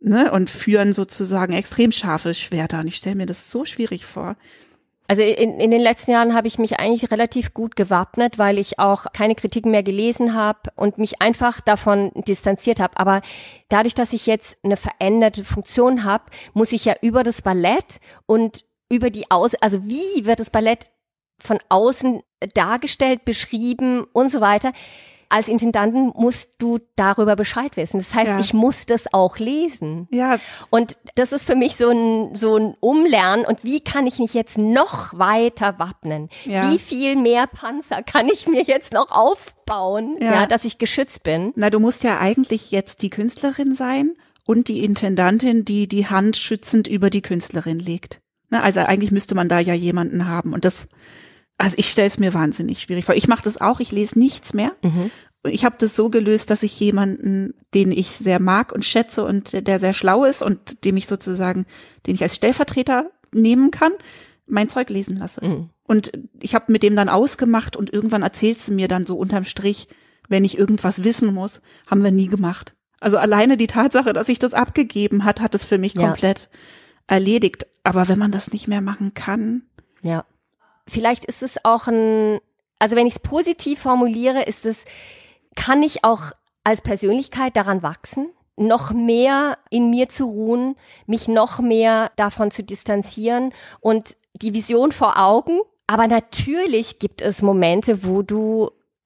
ne, und führen sozusagen extrem scharfe Schwerter. Und ich stelle mir das so schwierig vor. Also in, in den letzten Jahren habe ich mich eigentlich relativ gut gewappnet, weil ich auch keine Kritiken mehr gelesen habe und mich einfach davon distanziert habe. Aber dadurch, dass ich jetzt eine veränderte Funktion habe, muss ich ja über das Ballett und über die Aus, also wie wird das Ballett von außen dargestellt, beschrieben und so weiter. Als Intendantin musst du darüber Bescheid wissen. Das heißt, ja. ich muss das auch lesen. Ja. Und das ist für mich so ein, so ein Umlernen. Und wie kann ich mich jetzt noch weiter wappnen? Ja. Wie viel mehr Panzer kann ich mir jetzt noch aufbauen, ja. ja, dass ich geschützt bin? Na, du musst ja eigentlich jetzt die Künstlerin sein und die Intendantin, die die Hand schützend über die Künstlerin legt. Na, also eigentlich müsste man da ja jemanden haben. Und das, also ich stelle es mir wahnsinnig schwierig vor. Ich mache das auch, ich lese nichts mehr. Mhm. Ich habe das so gelöst, dass ich jemanden, den ich sehr mag und schätze und der sehr schlau ist und dem ich sozusagen, den ich als Stellvertreter nehmen kann, mein Zeug lesen lasse. Mhm. Und ich habe mit dem dann ausgemacht und irgendwann erzählst du mir dann so unterm Strich, wenn ich irgendwas wissen muss, haben wir nie gemacht. Also alleine die Tatsache, dass ich das abgegeben hat, hat es für mich ja. komplett erledigt. Aber wenn man das nicht mehr machen kann. Ja. Vielleicht ist es auch ein, also wenn ich es positiv formuliere, ist es, kann ich auch als Persönlichkeit daran wachsen, noch mehr in mir zu ruhen, mich noch mehr davon zu distanzieren und die Vision vor Augen. Aber natürlich gibt es Momente, wo du,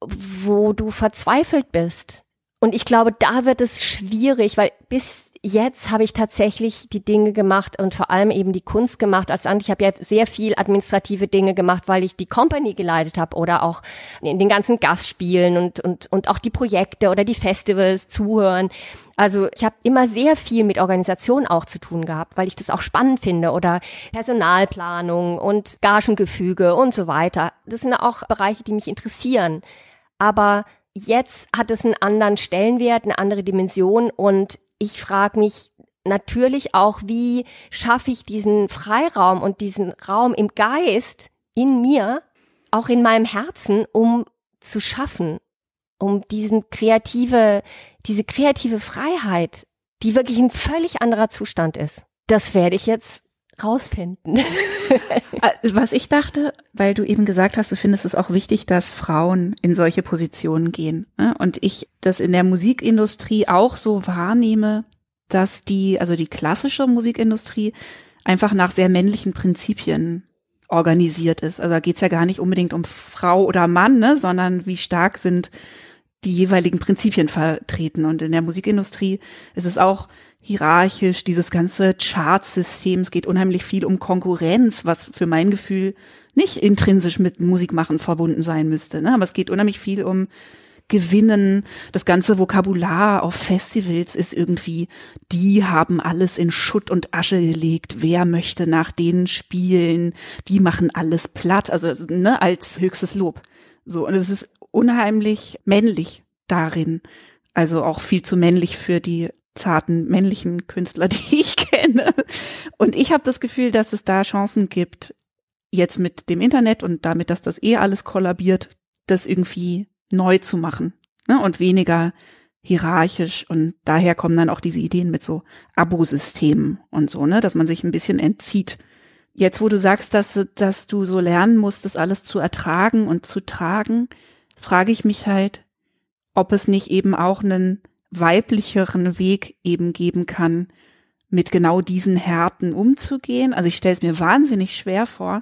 wo du verzweifelt bist. Und ich glaube, da wird es schwierig, weil bis jetzt habe ich tatsächlich die Dinge gemacht und vor allem eben die Kunst gemacht. Als ich habe ja sehr viel administrative Dinge gemacht, weil ich die Company geleitet habe oder auch in den ganzen Gastspielen und und und auch die Projekte oder die Festivals zuhören. Also ich habe immer sehr viel mit Organisation auch zu tun gehabt, weil ich das auch spannend finde oder Personalplanung und Gagengefüge und so weiter. Das sind auch Bereiche, die mich interessieren. Aber jetzt hat es einen anderen Stellenwert, eine andere Dimension und ich frage mich natürlich auch, wie schaffe ich diesen Freiraum und diesen Raum im Geist in mir, auch in meinem Herzen, um zu schaffen, um diesen kreative, diese kreative Freiheit, die wirklich ein völlig anderer Zustand ist. Das werde ich jetzt rausfinden. Was ich dachte, weil du eben gesagt hast, du findest es auch wichtig, dass Frauen in solche Positionen gehen. Und ich das in der Musikindustrie auch so wahrnehme, dass die, also die klassische Musikindustrie einfach nach sehr männlichen Prinzipien organisiert ist. Also da geht's ja gar nicht unbedingt um Frau oder Mann, ne, sondern wie stark sind die jeweiligen Prinzipien vertreten. Und in der Musikindustrie ist es auch hierarchisch, dieses ganze Chartsystem, es geht unheimlich viel um Konkurrenz, was für mein Gefühl nicht intrinsisch mit Musikmachen verbunden sein müsste, ne? Aber es geht unheimlich viel um Gewinnen. Das ganze Vokabular auf Festivals ist irgendwie, die haben alles in Schutt und Asche gelegt, wer möchte nach denen spielen, die machen alles platt, also ne, als höchstes Lob. So, und es ist unheimlich männlich darin, also auch viel zu männlich für die zarten männlichen Künstler, die ich kenne. Und ich habe das Gefühl, dass es da Chancen gibt, jetzt mit dem Internet und damit, dass das eh alles kollabiert, das irgendwie neu zu machen, ne? Und weniger hierarchisch. Und daher kommen dann auch diese Ideen mit so Abosystemen und so, ne, dass man sich ein bisschen entzieht. Jetzt, wo du sagst, dass, dass du so lernen musst, das alles zu ertragen und zu tragen, frage ich mich halt, ob es nicht eben auch einen weiblicheren Weg eben geben kann, mit genau diesen Härten umzugehen. Also ich stelle es mir wahnsinnig schwer vor,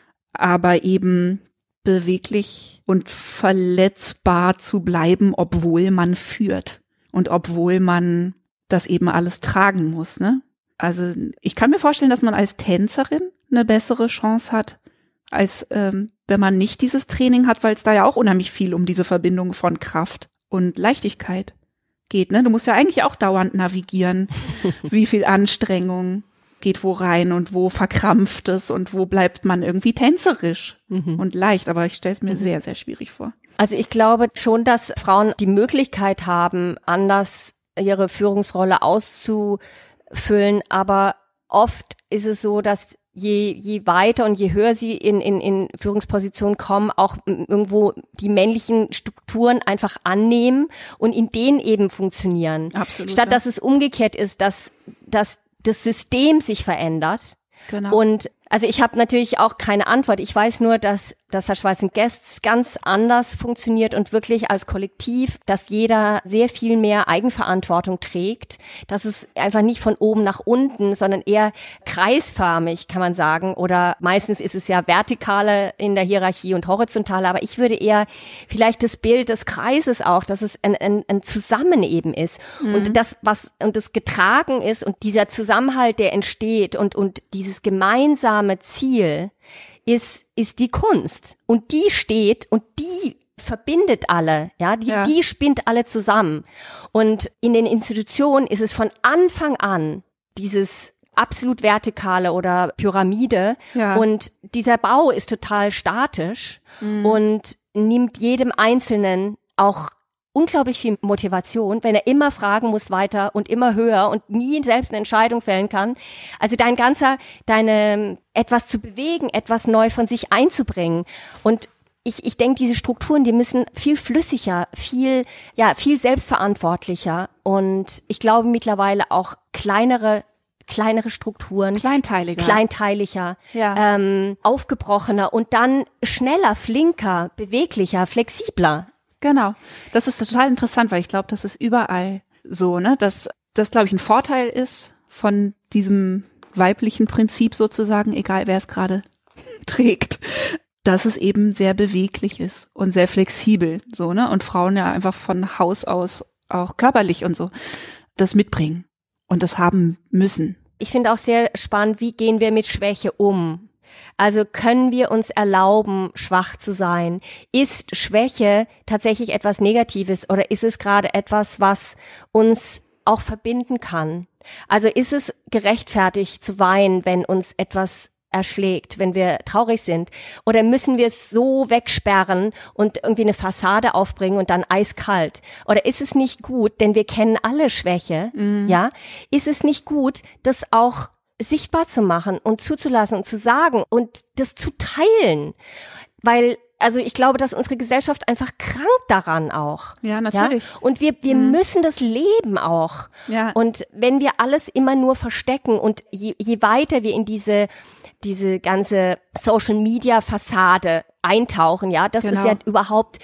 aber eben beweglich und verletzbar zu bleiben, obwohl man führt und obwohl man das eben alles tragen muss, ne? Also ich kann mir vorstellen, dass man als Tänzerin eine bessere Chance hat, als ähm, wenn man nicht dieses Training hat, weil es da ja auch unheimlich viel um diese Verbindung von Kraft und Leichtigkeit geht, ne? Du musst ja eigentlich auch dauernd navigieren, wie viel Anstrengung geht wo rein und wo verkrampft es und wo bleibt man irgendwie tänzerisch mhm. und leicht. Aber ich stelle es mir mhm. sehr, sehr schwierig vor. Also ich glaube schon, dass Frauen die Möglichkeit haben, anders ihre Führungsrolle auszufüllen. Aber oft ist es so, dass je, je weiter und je höher sie in, in, in Führungspositionen kommen, auch irgendwo die männlichen Strukturen Strukturen einfach annehmen und in denen eben funktionieren. Absolut. Statt ja. dass es umgekehrt ist, dass, dass das System sich verändert. Genau. Und also ich habe natürlich auch keine Antwort. Ich weiß nur, dass, dass Herr Schwarz-Guests ganz anders funktioniert und wirklich als Kollektiv, dass jeder sehr viel mehr Eigenverantwortung trägt, dass es einfach nicht von oben nach unten, sondern eher kreisförmig, kann man sagen. Oder meistens ist es ja vertikale in der Hierarchie und horizontale. Aber ich würde eher vielleicht das Bild des Kreises auch, dass es ein, ein, ein Zusammen eben ist. Mhm. Und das, was, und das getragen ist und dieser Zusammenhalt, der entsteht und, und dieses gemeinsame Ziel ist, ist die Kunst. Und die steht und die verbindet alle, ja, die, ja. die spinnt alle zusammen. Und in den Institutionen ist es von Anfang an dieses absolut vertikale oder Pyramide. Ja. Und dieser Bau ist total statisch mhm. und nimmt jedem Einzelnen auch unglaublich viel Motivation, wenn er immer fragen muss weiter und immer höher und nie selbst eine Entscheidung fällen kann. Also dein ganzer, deine, etwas zu bewegen, etwas neu von sich einzubringen. Und ich, ich denke, diese Strukturen, die müssen viel flüssiger, viel, ja, viel selbstverantwortlicher und ich glaube mittlerweile auch kleinere kleinere Strukturen. Kleinteiliger. Kleinteiliger, ja. ähm, aufgebrochener und dann schneller, flinker, beweglicher, flexibler. Genau. Das ist total interessant, weil ich glaube, das ist überall so, ne, dass das, glaube ich, ein Vorteil ist von diesem weiblichen Prinzip sozusagen, egal wer es gerade trägt, dass es eben sehr beweglich ist und sehr flexibel, so, ne, und Frauen ja einfach von Haus aus auch körperlich und so das mitbringen und das haben müssen. Ich finde auch sehr spannend, wie gehen wir mit Schwäche um? Also können wir uns erlauben, schwach zu sein? Ist Schwäche tatsächlich etwas Negatives oder ist es gerade etwas, was uns auch verbinden kann? Also ist es gerechtfertigt zu weinen, wenn uns etwas erschlägt, wenn wir traurig sind? Oder müssen wir es so wegsperren und irgendwie eine Fassade aufbringen und dann eiskalt? Oder ist es nicht gut, denn wir kennen alle Schwäche, mhm. ja? Ist es nicht gut, das auch sichtbar zu machen und zuzulassen und zu sagen und das zu teilen, weil also ich glaube, dass unsere Gesellschaft einfach krank daran auch. Ja, natürlich. Ja? Und wir wir mhm. müssen das leben auch. Ja. Und wenn wir alles immer nur verstecken und je, je weiter wir in diese diese ganze Social Media Fassade eintauchen, ja, das genau. ist ja überhaupt.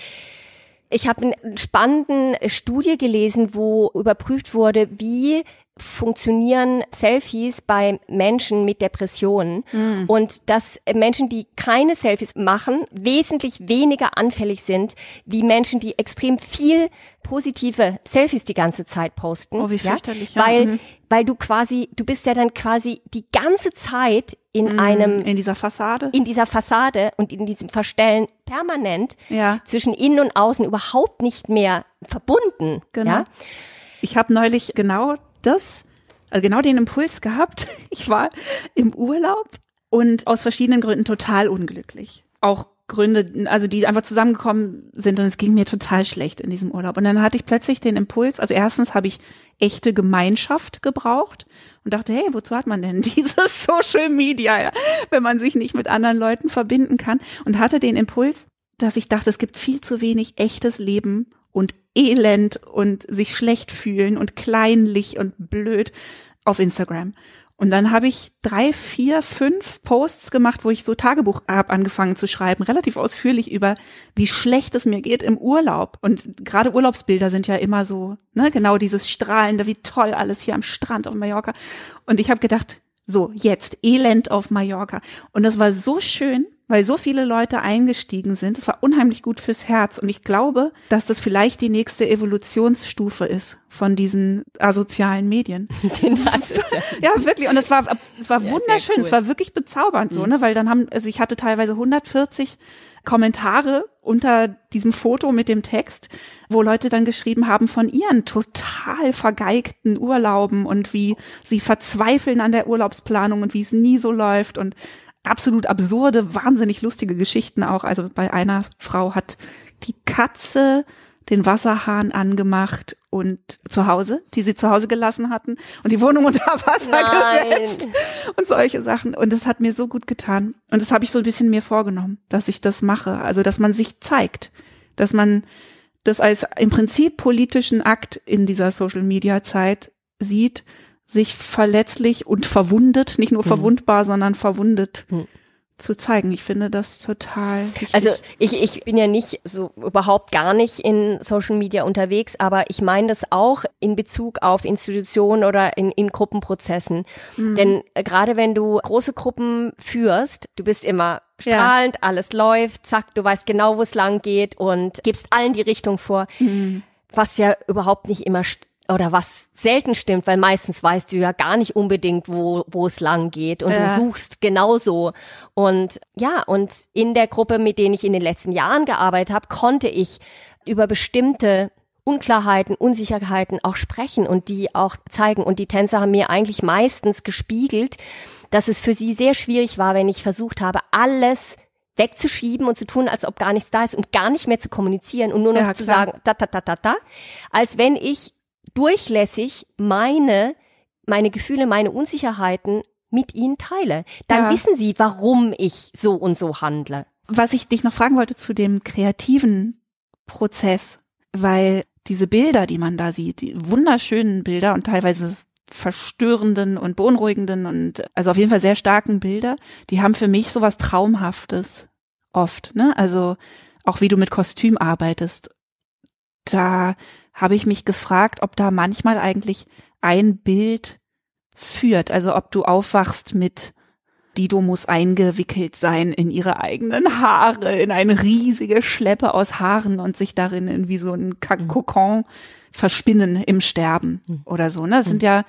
Ich habe eine spannende Studie gelesen, wo überprüft wurde, wie funktionieren Selfies bei Menschen mit Depressionen mhm. und dass Menschen, die keine Selfies machen, wesentlich weniger anfällig sind, wie Menschen, die extrem viel positive Selfies die ganze Zeit posten. Oh, wie fürchterlich. Ja? Weil, mhm. weil du quasi, du bist ja dann quasi die ganze Zeit in mhm. einem, in dieser Fassade, in dieser Fassade und in diesem Verstellen permanent ja. zwischen innen und außen überhaupt nicht mehr verbunden. Genau. Ja? Ich habe neulich genau das, also genau den Impuls gehabt. Ich war im Urlaub und aus verschiedenen Gründen total unglücklich. Auch Gründe, also die einfach zusammengekommen sind und es ging mir total schlecht in diesem Urlaub. Und dann hatte ich plötzlich den Impuls, also erstens habe ich echte Gemeinschaft gebraucht und dachte, hey, wozu hat man denn dieses Social Media, ja, wenn man sich nicht mit anderen Leuten verbinden kann? Und hatte den Impuls, dass ich dachte, es gibt viel zu wenig echtes Leben und Elend und sich schlecht fühlen und kleinlich und blöd auf Instagram. Und dann habe ich drei, vier, fünf Posts gemacht, wo ich so Tagebuch habe angefangen zu schreiben, relativ ausführlich über, wie schlecht es mir geht im Urlaub. Und gerade Urlaubsbilder sind ja immer so, ne, genau dieses Strahlende, wie toll alles hier am Strand auf Mallorca. Und ich habe gedacht, so, jetzt Elend auf Mallorca. Und das war so schön, weil so viele Leute eingestiegen sind. Es war unheimlich gut fürs Herz. Und ich glaube, dass das vielleicht die nächste Evolutionsstufe ist von diesen asozialen Medien. Den asozialen. Ja, wirklich. Und es war, es war ja, wunderschön. Cool. Es war wirklich bezaubernd mhm. so, ne, weil dann haben, also ich hatte teilweise hundertvierzig Kommentare unter diesem Foto mit dem Text, wo Leute dann geschrieben haben von ihren total vergeigten Urlauben und wie sie verzweifeln an der Urlaubsplanung und wie es nie so läuft und absolut absurde, wahnsinnig lustige Geschichten auch. Also bei einer Frau hat die Katze den Wasserhahn angemacht und zu Hause, die sie zu Hause gelassen hatten und die Wohnung unter Wasser Nein. gesetzt und solche Sachen. Und das hat mir so gut getan. Und das habe ich so ein bisschen mir vorgenommen, dass ich das mache. Also, dass man sich zeigt, dass man das als im Prinzip politischen Akt in dieser Social-Media-Zeit sieht, sich verletzlich und verwundet, nicht nur hm. verwundbar, sondern verwundet hm. zu zeigen. Ich finde das total wichtig. Also ich, ich bin ja nicht so überhaupt gar nicht in Social Media unterwegs, aber ich meine das auch in Bezug auf Institutionen oder in, in Gruppenprozessen. Mhm. Denn äh, gerade wenn du große Gruppen führst, du bist immer strahlend, ja. alles läuft, zack, du weißt genau, wo es lang geht und gibst allen die Richtung vor, mhm. was ja überhaupt nicht immer st- oder was selten stimmt, weil meistens weißt du ja gar nicht unbedingt, wo wo es lang geht und ja. du suchst genauso. Und ja, und in der Gruppe, mit denen ich in den letzten Jahren gearbeitet habe, konnte ich über bestimmte Unklarheiten, Unsicherheiten auch sprechen und die auch zeigen. Und die Tänzer haben mir eigentlich meistens gespiegelt, dass es für sie sehr schwierig war, wenn ich versucht habe, alles wegzuschieben und zu tun, als ob gar nichts da ist und gar nicht mehr zu kommunizieren und nur noch ja, zu sagen, da, da, da, da, da, als wenn ich durchlässig meine, meine Gefühle, meine Unsicherheiten mit ihnen teile. Dann ja. wissen sie, warum ich so und so handle. Was ich dich noch fragen wollte zu dem kreativen Prozess, weil diese Bilder, die man da sieht, die wunderschönen Bilder und teilweise verstörenden und beunruhigenden und also auf jeden Fall sehr starken Bilder, die haben für mich sowas Traumhaftes oft, ne? Also auch wie du mit Kostüm arbeitest. Da habe ich mich gefragt, ob da manchmal eigentlich ein Bild führt. Also ob du aufwachst mit Dido muss eingewickelt sein in ihre eigenen Haare, in eine riesige Schleppe aus Haaren und sich darin in wie so ein Kokon verspinnen im Sterben oder so. Ne? Das sind ja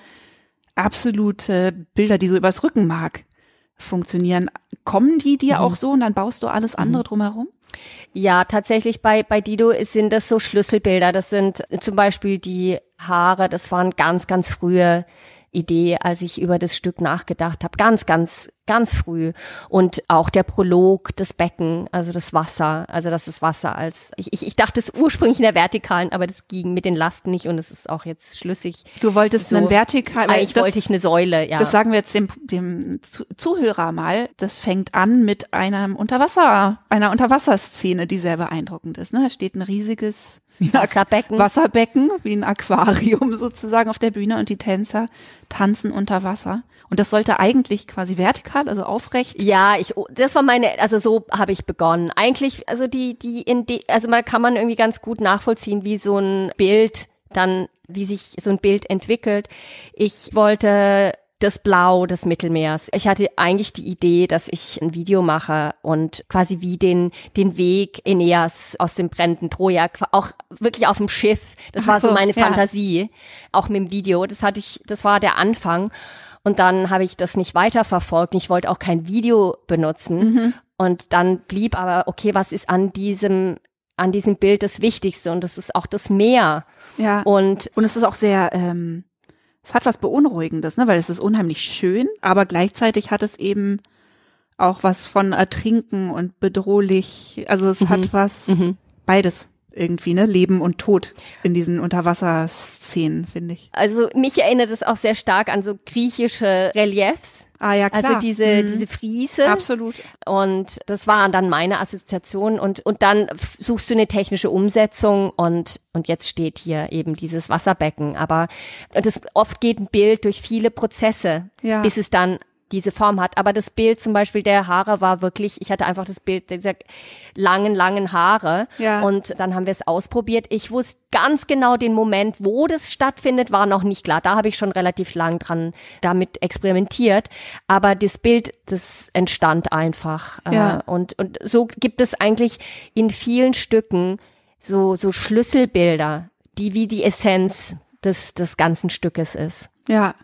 absolute Bilder, die so übers Rückenmark funktionieren. Kommen die dir auch so und dann baust du alles andere drumherum? Ja, tatsächlich bei bei Dido sind das so Schlüsselbilder. Das sind zum Beispiel die Haare. Das waren ganz, ganz frühe Idee, als ich über das Stück nachgedacht habe. Ganz, ganz, ganz früh. Und auch der Prolog, das Becken, also das Wasser. Also das ist Wasser als, ich, ich, ich dachte es ursprünglich in der Vertikalen, aber das ging mit den Lasten nicht und es ist auch jetzt schlüssig. Du wolltest so, einen Vertikal, eigentlich das, wollte ich eine Säule, ja. Das sagen wir jetzt dem, dem Zuhörer mal. Das fängt an mit einem Unterwasser, einer Unterwasserszene, die sehr beeindruckend ist. Ne? Da steht ein riesiges Wasserbecken. Wasserbecken, wie ein Aquarium sozusagen auf der Bühne und die Tänzer tanzen unter Wasser. Und das sollte eigentlich quasi vertikal, also aufrecht. Ja, ich, das war meine, also so habe ich begonnen. Eigentlich, also die, die, in die, also man kann man irgendwie ganz gut nachvollziehen, wie so ein Bild dann, wie sich so ein Bild entwickelt. Ich wollte das Blau des Mittelmeers. Ich hatte eigentlich die Idee, dass ich ein Video mache und quasi wie den den Weg Aeneas aus dem brennenden Troja, auch wirklich auf dem Schiff. Das war so, so meine ja. Fantasie, auch mit dem Video. Das hatte ich, das war der Anfang. Und dann habe ich das nicht weiterverfolgt. Ich wollte auch kein Video benutzen. Mhm. Und dann blieb aber, okay, was ist an diesem an diesem Bild das Wichtigste? Und das ist auch das Meer. Ja. Und und es ist auch sehr ähm es hat was Beunruhigendes, ne, weil es ist unheimlich schön, aber gleichzeitig hat es eben auch was von Ertrinken und bedrohlich, also es mhm. hat was, mhm. beides irgendwie, ne, Leben und Tod in diesen Unterwasserszenen, finde ich. Also mich erinnert es auch sehr stark an so griechische Reliefs. Ah ja, klar. Also diese mhm. diese Friese. Absolut. Und das waren dann meine Assoziationen und und dann suchst du eine technische Umsetzung und und jetzt steht hier eben dieses Wasserbecken. Aber das oft geht ein Bild durch viele Prozesse, ja. bis es dann diese Form hat. Aber das Bild zum Beispiel der Haare war wirklich, ich hatte einfach das Bild dieser langen, langen Haare. Ja. Und dann haben wir es ausprobiert. Ich wusste ganz genau den Moment, wo das stattfindet, war noch nicht klar. Da habe ich schon relativ lang dran damit experimentiert. Aber das Bild, das entstand einfach. Ja. Und, und so gibt es eigentlich in vielen Stücken so, so Schlüsselbilder, die wie die Essenz des, des ganzen Stückes ist. Ja.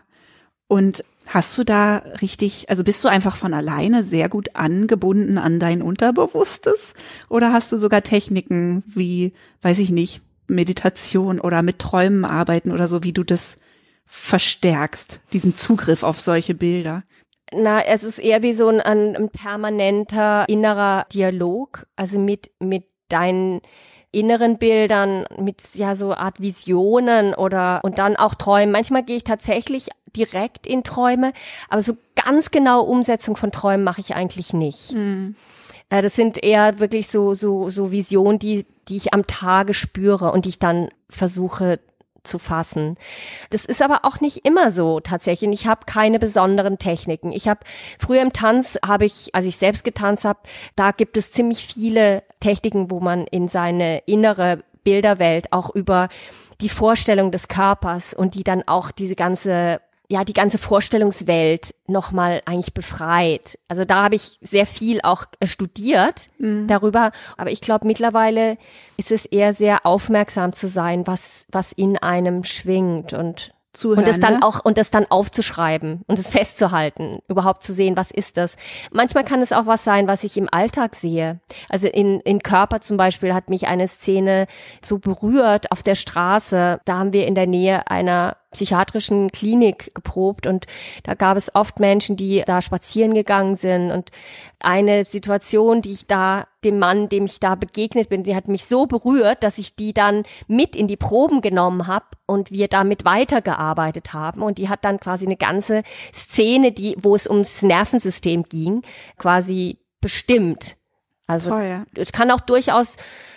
Und hast du da richtig, also bist du einfach von alleine sehr gut angebunden an dein Unterbewusstes oder hast du sogar Techniken wie, weiß ich nicht, Meditation oder mit Träumen arbeiten oder so, wie du das verstärkst, diesen Zugriff auf solche Bilder? Na, es ist eher wie so ein, ein permanenter innerer Dialog, also mit, mit deinen inneren Bildern, mit ja so Art Visionen oder und dann auch Träumen. Manchmal gehe ich tatsächlich direkt in Träume, aber so ganz genau Umsetzung von Träumen mache ich eigentlich nicht. Mhm. Äh, das sind eher wirklich so, so, so Visionen, die, die ich am Tage spüre und die ich dann versuche zu fassen. Das ist aber auch nicht immer so tatsächlich. Und ich habe keine besonderen Techniken. Ich habe früher im Tanz, habe ich, als ich selbst getanzt habe, da gibt es ziemlich viele Techniken, wo man in seine innere Bilderwelt auch über die Vorstellung des Körpers und die dann auch diese ganze ja, die ganze Vorstellungswelt nochmal eigentlich befreit. Also da habe ich sehr viel auch studiert mhm. darüber. Aber ich glaube, mittlerweile ist es eher sehr aufmerksam zu sein, was, was in einem schwingt und Zuhören, und das dann ne? auch und das dann aufzuschreiben und es festzuhalten, überhaupt zu sehen, was ist das. Manchmal kann es auch was sein, was ich im Alltag sehe. Also in in Körper zum Beispiel hat mich eine Szene so berührt auf der Straße. Da haben wir in der Nähe einer psychiatrischen Klinik geprobt und da gab es oft Menschen, die da spazieren gegangen sind und eine Situation, die ich da dem Mann, dem ich da begegnet bin, sie hat mich so berührt, dass ich die dann mit in die Proben genommen habe und wir damit weitergearbeitet haben und die hat dann quasi eine ganze Szene, die wo es ums Nervensystem ging, quasi bestimmt. Also Toll, ja. Es kann auch durchaus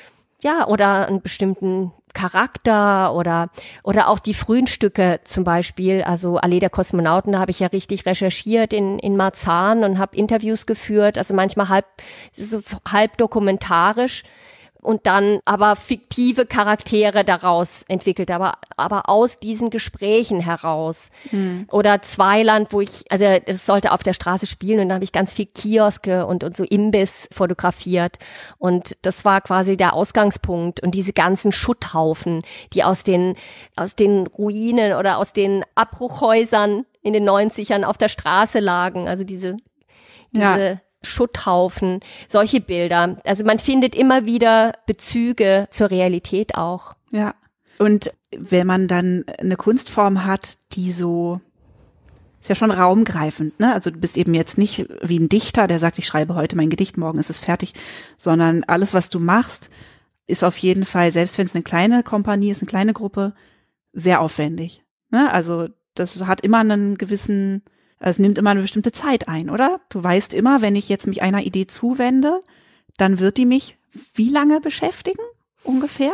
ja oder einen bestimmten Charakter oder oder auch die frühen Stücke zum Beispiel, also Allee der Kosmonauten, da habe ich ja richtig recherchiert in in Marzahn und habe Interviews geführt, also manchmal halb so halb dokumentarisch und dann aber fiktive Charaktere daraus entwickelt, aber aber aus diesen Gesprächen heraus. Hm. Oder Zweiland, wo ich, also es sollte auf der Straße spielen und dann habe ich ganz viel Kioske und und so Imbiss fotografiert und das war quasi der Ausgangspunkt und diese ganzen Schutthaufen, die aus den aus den Ruinen oder aus den Abbruchhäusern in den neunzigern auf der Straße lagen, also diese diese ja. Schutthaufen, solche Bilder. Also man findet immer wieder Bezüge zur Realität auch. Ja. Und wenn man dann eine Kunstform hat, die so, ist ja schon raumgreifend, ne? Also du bist eben jetzt nicht wie ein Dichter, der sagt, ich schreibe heute mein Gedicht, morgen ist es fertig, sondern alles, was du machst, ist auf jeden Fall, selbst wenn es eine kleine Kompanie ist, eine kleine Gruppe, sehr aufwendig. Ne? Also das hat immer einen gewissen Es nimmt immer eine bestimmte Zeit ein, oder? Du weißt immer, wenn ich jetzt mich einer Idee zuwende, dann wird die mich wie lange beschäftigen, ungefähr?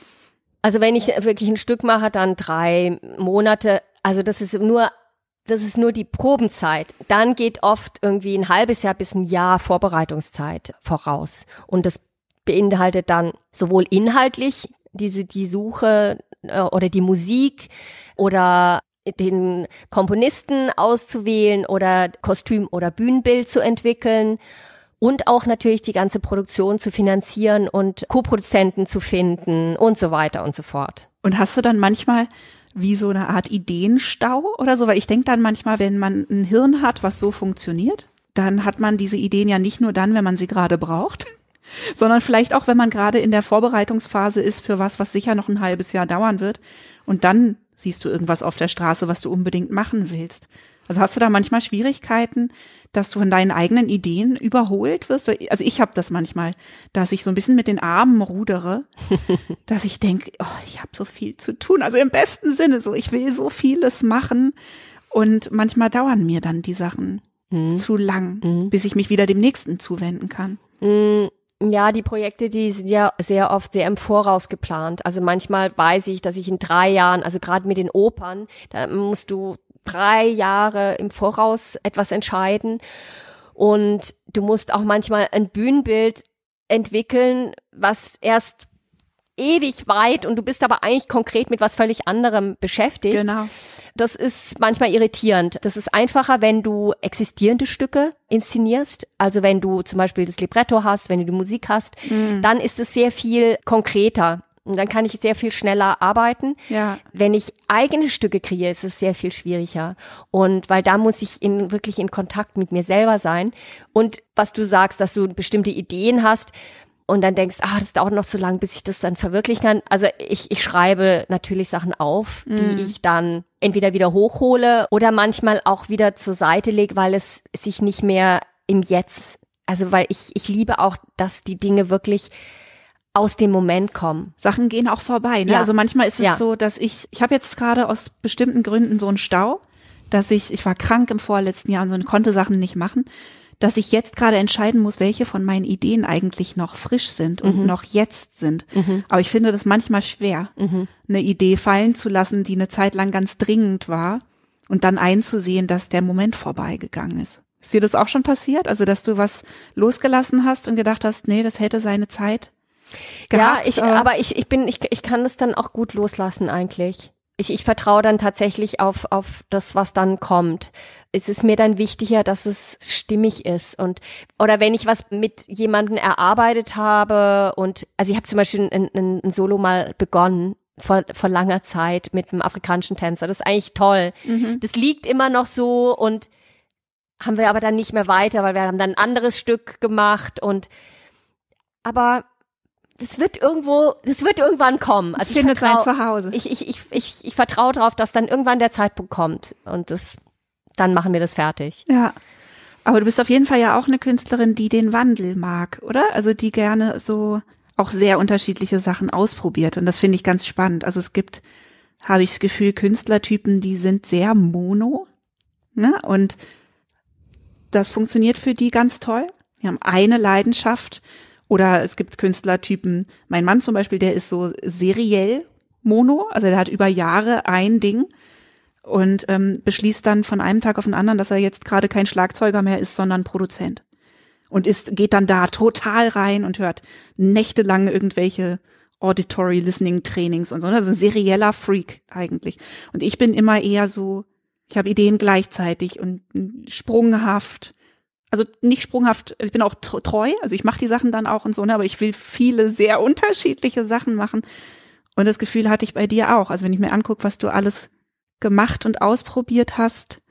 Also wenn ich wirklich ein Stück mache, dann drei Monate. Also das ist nur, das ist nur die Probenzeit. Dann geht oft irgendwie ein halbes Jahr bis ein Jahr Vorbereitungszeit voraus. Und das beinhaltet dann sowohl inhaltlich diese, die Suche äh, oder die Musik oder den Komponisten auszuwählen oder Kostüm oder Bühnenbild zu entwickeln und auch natürlich die ganze Produktion zu finanzieren und Co-Produzenten zu finden und so weiter und so fort. Und hast du dann manchmal wie so eine Art Ideenstau oder so? Weil ich denke dann manchmal, wenn man ein Hirn hat, was so funktioniert, dann hat man diese Ideen ja nicht nur dann, wenn man sie gerade braucht, sondern vielleicht auch, wenn man gerade in der Vorbereitungsphase ist für was, was sicher noch ein halbes Jahr dauern wird und dann siehst du irgendwas auf der Straße, was du unbedingt machen willst. Also hast du da manchmal Schwierigkeiten, dass du von deinen eigenen Ideen überholt wirst? Also ich habe das manchmal, dass ich so ein bisschen mit den Armen rudere, dass ich denke, oh, ich habe so viel zu tun. Also im besten Sinne so, ich will so vieles machen und manchmal dauern mir dann die Sachen mhm. zu lang, mhm. bis ich mich wieder dem Nächsten zuwenden kann. Mhm. Ja, die Projekte, die sind ja sehr oft sehr im Voraus geplant. Also manchmal weiß ich, dass ich in drei Jahren, also gerade mit den Opern, da musst du drei Jahre im Voraus etwas entscheiden. Und du musst auch manchmal ein Bühnenbild entwickeln, was erst ewig weit und du bist aber eigentlich konkret mit was völlig anderem beschäftigt. Genau. Das ist manchmal irritierend. Das ist einfacher, wenn du existierende Stücke inszenierst. Also wenn du zum Beispiel das Libretto hast, wenn du die Musik hast, mhm. dann ist es sehr viel konkreter. Und dann kann ich sehr viel schneller arbeiten. Ja. Wenn ich eigene Stücke kriege, ist es sehr viel schwieriger. Und weil da muss ich in, wirklich in Kontakt mit mir selber sein. Und was du sagst, dass du bestimmte Ideen hast, und dann denkst, ah, das dauert noch so lange, bis ich das dann verwirklichen kann. Also ich, ich schreibe natürlich Sachen auf, mm. die ich dann entweder wieder hochhole oder manchmal auch wieder zur Seite lege, weil es sich nicht mehr im Jetzt, also weil ich, ich liebe auch, dass die Dinge wirklich aus dem Moment kommen. Sachen gehen auch vorbei, ne? Ja. Also manchmal ist es ja. so, dass ich, ich habe jetzt gerade aus bestimmten Gründen so einen Stau, dass ich, ich war krank im vorletzten Jahr und so und konnte Sachen nicht machen, dass ich jetzt gerade entscheiden muss, welche von meinen Ideen eigentlich noch frisch sind und mhm. noch jetzt sind. Mhm. Aber ich finde das manchmal schwer, mhm. eine Idee fallen zu lassen, die eine Zeit lang ganz dringend war und dann einzusehen, dass der Moment vorbeigegangen ist. Ist dir das auch schon passiert? Also, dass du was losgelassen hast und gedacht hast, nee, das hätte seine Zeit gehabt? Ja, ich, aber, aber ich, ich bin, ich, ich kann das dann auch gut loslassen eigentlich. Ich, ich vertraue dann tatsächlich auf, auf das, was dann kommt. Es ist mir dann wichtiger, dass es stimmig ist und, oder wenn ich was mit jemandem erarbeitet habe und, also ich habe zum Beispiel ein, ein, ein Solo mal begonnen, vor, vor langer Zeit mit einem afrikanischen Tänzer. Das ist eigentlich toll. Mhm. Das liegt immer noch so und haben wir aber dann nicht mehr weiter, weil wir haben dann ein anderes Stück gemacht und, aber das wird irgendwo, das wird irgendwann kommen. Also es findet sein Zuhause. Ich, ich, ich, ich, ich vertraue darauf, dass dann irgendwann der Zeitpunkt kommt und das, dann machen wir das fertig. Ja, aber du bist auf jeden Fall ja auch eine Künstlerin, die den Wandel mag, oder? Also die gerne so auch sehr unterschiedliche Sachen ausprobiert und das finde ich ganz spannend. Also es gibt, habe ich das Gefühl, Künstlertypen, die sind sehr mono, ne? Und das funktioniert für die ganz toll. Die haben eine Leidenschaft. Oder es gibt Künstlertypen, mein Mann zum Beispiel, der ist so seriell mono, also der hat über Jahre ein Ding und ähm, beschließt dann von einem Tag auf den anderen, dass er jetzt gerade kein Schlagzeuger mehr ist, sondern Produzent. Und ist, geht dann da total rein und hört nächtelang irgendwelche Auditory Listening Trainings und so. Also ein serieller Freak eigentlich. Und ich bin immer eher so, ich habe Ideen gleichzeitig und sprunghaft. Also nicht sprunghaft, ich bin auch treu, also ich mache die Sachen dann auch und so, ne, aber ich will viele sehr unterschiedliche Sachen machen. Und das Gefühl hatte ich bei dir auch. Also wenn ich mir angucke, was du alles gemacht und ausprobiert hast,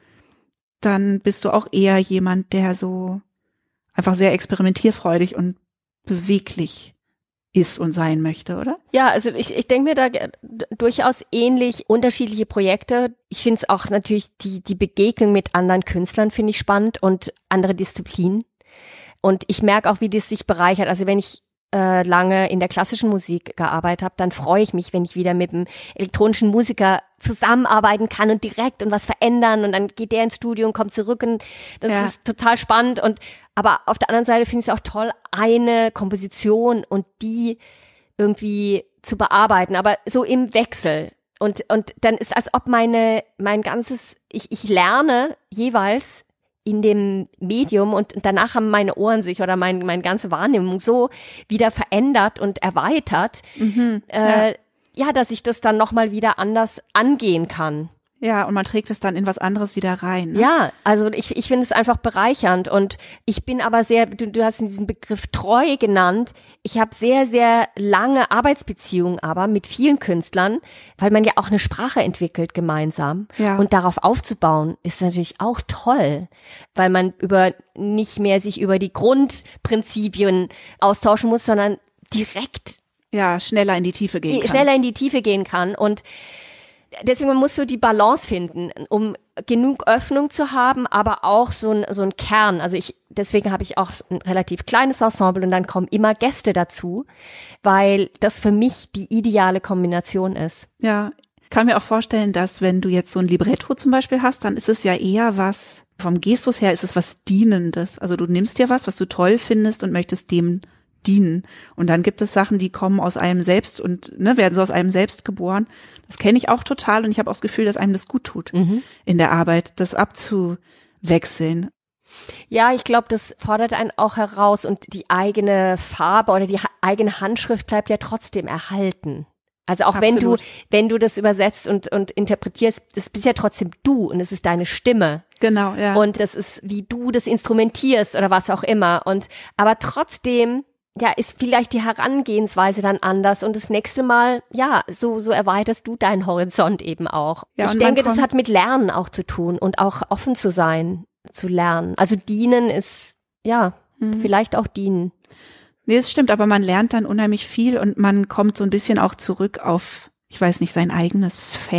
dann bist du auch eher jemand, der so einfach sehr experimentierfreudig und beweglich ist und sein möchte, oder? Ja, also ich, ich denke mir da durchaus ähnlich unterschiedliche Projekte. Ich finde es auch natürlich die die Begegnung mit anderen Künstlern finde ich spannend und andere Disziplinen. Und ich merke auch, wie das sich bereichert. Also wenn ich äh, lange in der klassischen Musik gearbeitet habe, dann freue ich mich, wenn ich wieder mit einem elektronischen Musiker zusammenarbeiten kann und direkt und was verändern und dann geht der ins Studio und kommt zurück und das ja. ist total spannend und aber auf der anderen Seite finde ich es auch toll, eine Komposition und die irgendwie zu bearbeiten, aber so im Wechsel und und dann ist als ob meine mein ganzes ich ich lerne jeweils in dem Medium und danach haben meine Ohren sich oder mein, meine ganze Wahrnehmung so wieder verändert und erweitert, mhm, äh, ja. ja, dass ich das dann nochmal wieder anders angehen kann. Ja, und man trägt es dann in was anderes wieder rein. Ne? Ja, also ich, ich finde es einfach bereichernd und ich bin aber sehr, du, du hast diesen Begriff treu genannt, ich habe sehr, sehr lange Arbeitsbeziehungen aber mit vielen Künstlern, weil man ja auch eine Sprache entwickelt gemeinsam ja. und darauf aufzubauen ist natürlich auch toll, weil man über nicht mehr sich über die Grundprinzipien austauschen muss, sondern direkt ja schneller in die Tiefe gehen kann. Schneller in die Tiefe gehen kann und deswegen musst du die Balance finden, um genug Öffnung zu haben, aber auch so ein so ein Kern. Also ich deswegen habe ich auch ein relativ kleines Ensemble und dann kommen immer Gäste dazu, weil das für mich die ideale Kombination ist. Ja, ich kann mir auch vorstellen, dass wenn du jetzt so ein Libretto zum Beispiel hast, dann ist es ja eher was, vom Gestus her ist es was Dienendes. Also du nimmst dir was, was du toll findest und möchtest dem dienen. Und dann gibt es Sachen, die kommen aus einem selbst und ne, werden so aus einem selbst geboren. Das kenne ich auch total und ich habe auch das Gefühl, dass einem das gut tut, mhm. in der Arbeit, das abzuwechseln. Ja, ich glaube, das fordert einen auch heraus und die eigene Farbe oder die ha- eigene Handschrift bleibt ja trotzdem erhalten. Also auch Absolut. wenn du wenn du das übersetzt und und interpretierst, das bist ja trotzdem du und es ist deine Stimme. Genau, ja. Und das ist, wie du das instrumentierst oder was auch immer. Und aber trotzdem ja, ist vielleicht die Herangehensweise dann anders und das nächste Mal, ja, so so erweiterst du deinen Horizont eben auch. Ja, ich denke, das hat mit Lernen auch zu tun und auch offen zu sein, zu lernen. Also dienen ist, ja, mhm. vielleicht auch dienen. Nee, es stimmt, aber man lernt dann unheimlich viel und man kommt so ein bisschen auch zurück auf, ich weiß nicht, sein eigenes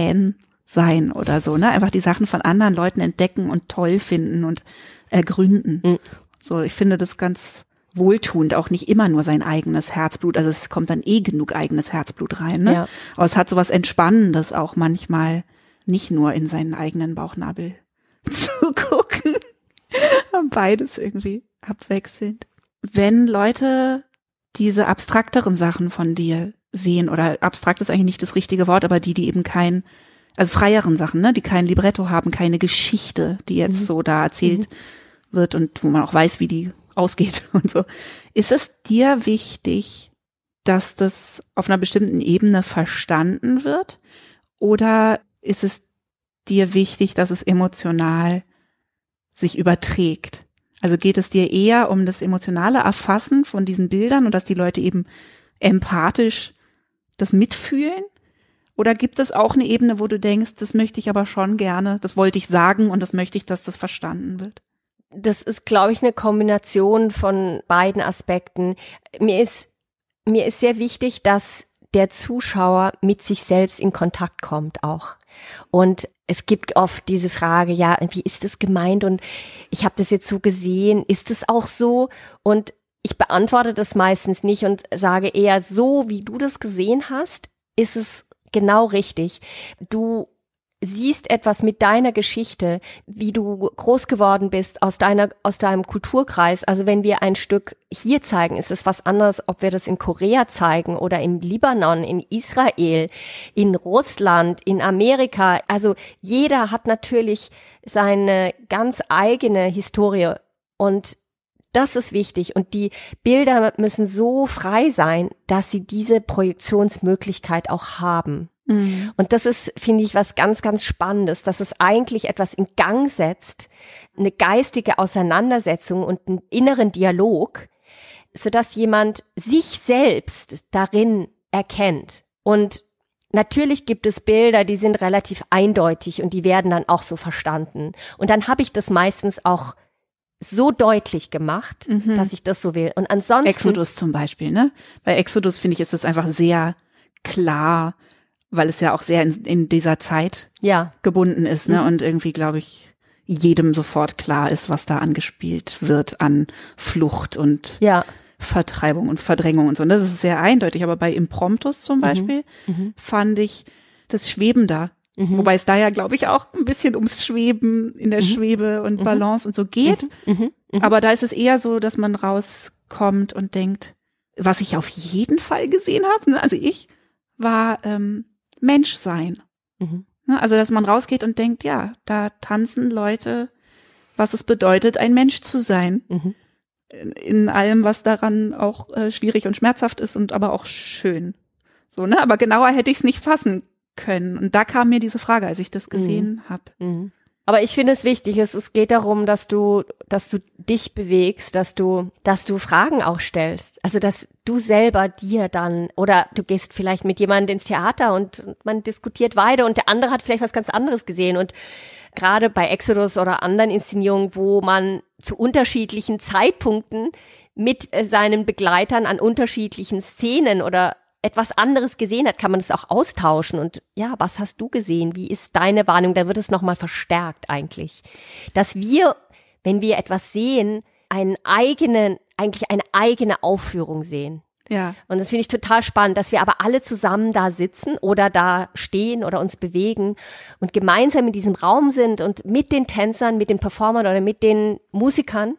Fan-Sein oder so, ne? Einfach die Sachen von anderen Leuten entdecken und toll finden und ergründen. Mhm. So, ich finde das ganz wohltuend, auch nicht immer nur sein eigenes Herzblut, also es kommt dann eh genug eigenes Herzblut rein, ne? Ja. Aber es hat so was Entspannendes auch manchmal, nicht nur in seinen eigenen Bauchnabel zu gucken. Beides irgendwie abwechselnd. Wenn Leute diese abstrakteren Sachen von dir sehen, oder abstrakt ist eigentlich nicht das richtige Wort, aber die, die eben kein, also freieren Sachen, ne, die kein Libretto haben, keine Geschichte, die jetzt mhm. so da erzählt mhm. wird und wo man auch weiß, wie die ausgeht und so. Ist es dir wichtig, dass das auf einer bestimmten Ebene verstanden wird? Oder ist es dir wichtig, dass es emotional sich überträgt? Also geht es dir eher um das emotionale Erfassen von diesen Bildern und dass die Leute eben empathisch das mitfühlen? Oder gibt es auch eine Ebene, wo du denkst, das möchte ich aber schon gerne, das wollte ich sagen und das möchte ich, dass das verstanden wird? Das ist, glaube ich, eine Kombination von beiden Aspekten. Mir ist, mir ist sehr wichtig, dass der Zuschauer mit sich selbst in Kontakt kommt auch. Und es gibt oft diese Frage, ja, wie ist es gemeint? Und ich habe das jetzt so gesehen, ist es auch so? Und ich beantworte das meistens nicht und sage eher, so wie du das gesehen hast, ist es genau richtig. Du siehst etwas mit deiner Geschichte, wie du groß geworden bist aus deiner, aus deinem Kulturkreis. Also wenn wir ein Stück hier zeigen, ist es was anderes, ob wir das in Korea zeigen oder im Libanon, in Israel, in Russland, in Amerika. Also jeder hat natürlich seine ganz eigene Historie und das ist wichtig. Und die Bilder müssen so frei sein, dass sie diese Projektionsmöglichkeit auch haben. Mhm. Und das ist, finde ich, was ganz, ganz Spannendes, dass es eigentlich etwas in Gang setzt, eine geistige Auseinandersetzung und einen inneren Dialog, sodass jemand sich selbst darin erkennt. Und natürlich gibt es Bilder, die sind relativ eindeutig und die werden dann auch so verstanden. Und dann habe ich das meistens auch so deutlich gemacht, mhm. dass ich das so will. Und ansonsten Exodus zum Beispiel, ne? Bei Exodus finde ich, ist es einfach sehr klar, weil es ja auch sehr in, in dieser Zeit ja. gebunden ist, ne? Mhm. Und irgendwie, glaube ich, jedem sofort klar ist, was da angespielt wird an Flucht und ja. Vertreibung und Verdrängung und so. Und das ist sehr eindeutig. Aber bei Impromptus zum Beispiel mhm. fand ich das schwebender. Mhm. Wobei es da ja, glaube ich, auch ein bisschen ums Schweben in der mhm. Schwebe und Balance mhm. und so geht. Mhm. Mhm. Aber da ist es eher so, dass man rauskommt und denkt, was ich auf jeden Fall gesehen habe, ne? Also ich war ähm, Menschsein. Mhm. Ne? Also dass man rausgeht und denkt, ja, da tanzen Leute, was es bedeutet, ein Mensch zu sein. Mhm. In, in allem, was daran auch äh, schwierig und schmerzhaft ist und aber auch schön. So, ne? Aber genauer hätte ich es nicht fassen können. Und da kam mir diese Frage, als ich das gesehen mhm. habe. Mhm. Aber ich finde es wichtig, es, es geht darum, dass du, dass du dich bewegst, dass du, dass du Fragen auch stellst. Also, dass du selber dir dann, oder du gehst vielleicht mit jemandem ins Theater und, und man diskutiert weiter und der andere hat vielleicht was ganz anderes gesehen. Und gerade bei Exodus oder anderen Inszenierungen, wo man zu unterschiedlichen Zeitpunkten mit äh, seinen Begleitern an unterschiedlichen Szenen oder etwas anderes gesehen hat, kann man es auch austauschen und ja, was hast du gesehen? Wie ist deine Wahrnehmung? Da wird es nochmal verstärkt eigentlich. Dass wir, wenn wir etwas sehen, einen eigenen, eigentlich eine eigene Aufführung sehen. Ja. Und das finde ich total spannend, dass wir aber alle zusammen da sitzen oder da stehen oder uns bewegen und gemeinsam in diesem Raum sind und mit den Tänzern, mit den Performern oder mit den Musikern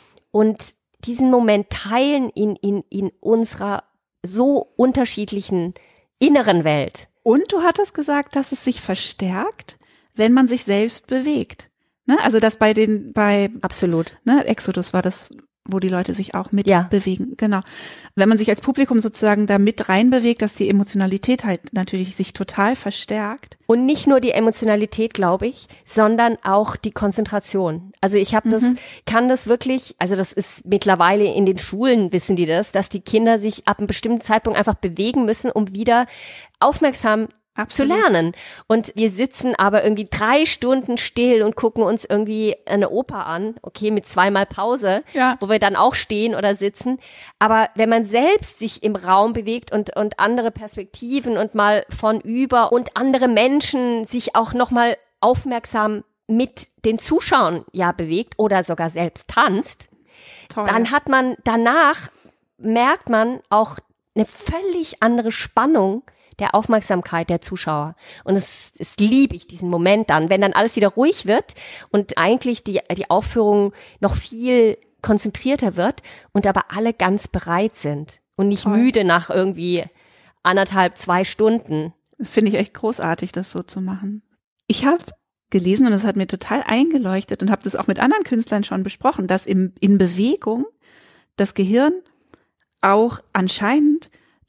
und diesen Moment teilen in, in, in unserer so unterschiedlichen inneren Welt. Und du hattest gesagt, dass es sich verstärkt, wenn man sich selbst bewegt. Ne? Also das bei den, bei Absolut. Ne, Exodus war das, wo die Leute sich auch mit ja. bewegen. Genau. Wenn man sich als Publikum sozusagen da mit reinbewegt, dass die Emotionalität halt natürlich sich total verstärkt. Und nicht nur die Emotionalität, glaube ich, sondern auch die Konzentration. Also ich habe das, mhm. kann das wirklich, also das ist mittlerweile in den Schulen, wissen die das, dass die Kinder sich ab einem bestimmten Zeitpunkt einfach bewegen müssen, um wieder aufmerksam Absolut. Zu lernen. Und wir sitzen aber irgendwie drei Stunden still und gucken uns irgendwie eine Oper an, okay, mit zweimal Pause, ja. wo wir dann auch stehen oder sitzen. Aber wenn man selbst sich im Raum bewegt und, und andere Perspektiven und mal von über und andere Menschen sich auch nochmal aufmerksam mit den Zuschauern ja bewegt oder sogar selbst tanzt, Toll. Dann hat man danach, merkt man auch eine völlig andere Spannung der Aufmerksamkeit der Zuschauer. Und es, es liebe ich, diesen Moment dann, wenn dann alles wieder ruhig wird und eigentlich die, die Aufführung noch viel konzentrierter wird und aber alle ganz bereit sind und nicht Toll. müde nach irgendwie anderthalb, zwei Stunden. Das finde ich echt großartig, das so zu machen. Ich habe gelesen und es hat mir total eingeleuchtet und habe das auch mit anderen Künstlern schon besprochen, dass im, in Bewegung das Gehirn auch anscheinend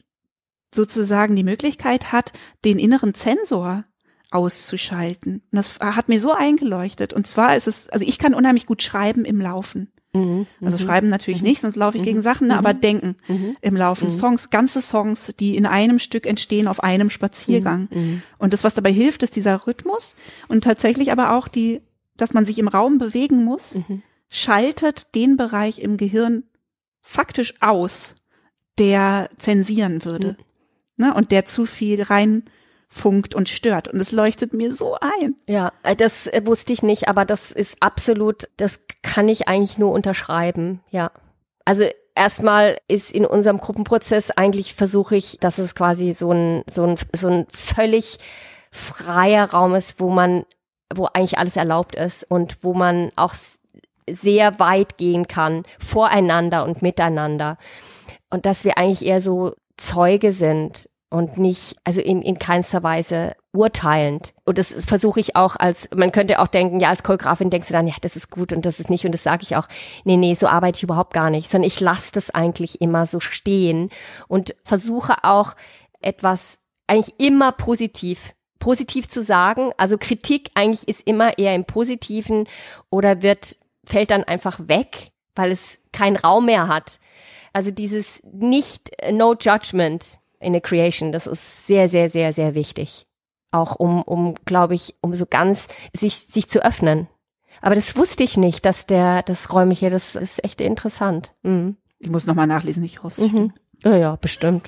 sozusagen die Möglichkeit hat, den inneren Zensor auszuschalten. Und das hat mir so eingeleuchtet. Und zwar ist es, also ich kann unheimlich gut schreiben im Laufen. Mhm, also schreiben natürlich mhm. nicht, sonst laufe ich mhm. gegen Sachen, ne, mhm. aber denken mhm. im Laufen. Mhm. Songs, ganze Songs, die in einem Stück entstehen, auf einem Spaziergang. Mhm. Und das, was dabei hilft, ist dieser Rhythmus und tatsächlich aber auch die, dass man sich im Raum bewegen muss, mhm. schaltet den Bereich im Gehirn faktisch aus, der zensieren würde. Mhm. Ne, und der zu viel rein funkt und stört. Und es leuchtet mir so ein. Ja, das wusste ich nicht, aber das ist absolut, das kann ich eigentlich nur unterschreiben, ja. Also erstmal ist in unserem Gruppenprozess eigentlich versuche ich, dass es quasi so ein, so ein, so ein völlig freier Raum ist, wo man, wo eigentlich alles erlaubt ist und wo man auch sehr weit gehen kann, voreinander und miteinander. Und dass wir eigentlich eher so Zeuge sind und nicht, also in, in keinster Weise urteilend. Und das versuche ich auch als, man könnte auch denken, ja, als Choreografin denkst du dann, ja, das ist gut und das ist nicht. Und das sage ich auch, nee, nee, so arbeite ich überhaupt gar nicht, sondern ich lasse das eigentlich immer so stehen und versuche auch etwas eigentlich immer positiv, positiv zu sagen. Also Kritik eigentlich ist immer eher im Positiven oder wird, fällt dann einfach weg, weil es keinen Raum mehr hat. Also dieses nicht, no judgment in a creation, das ist sehr, sehr, sehr, sehr wichtig. Auch um, um, glaube ich, um so ganz sich, sich zu öffnen. Aber das wusste ich nicht, dass der, das Räumliche, das ist echt interessant. Mhm. Ich muss nochmal nachlesen, ich hoffe es mhm. Ja, ja, bestimmt.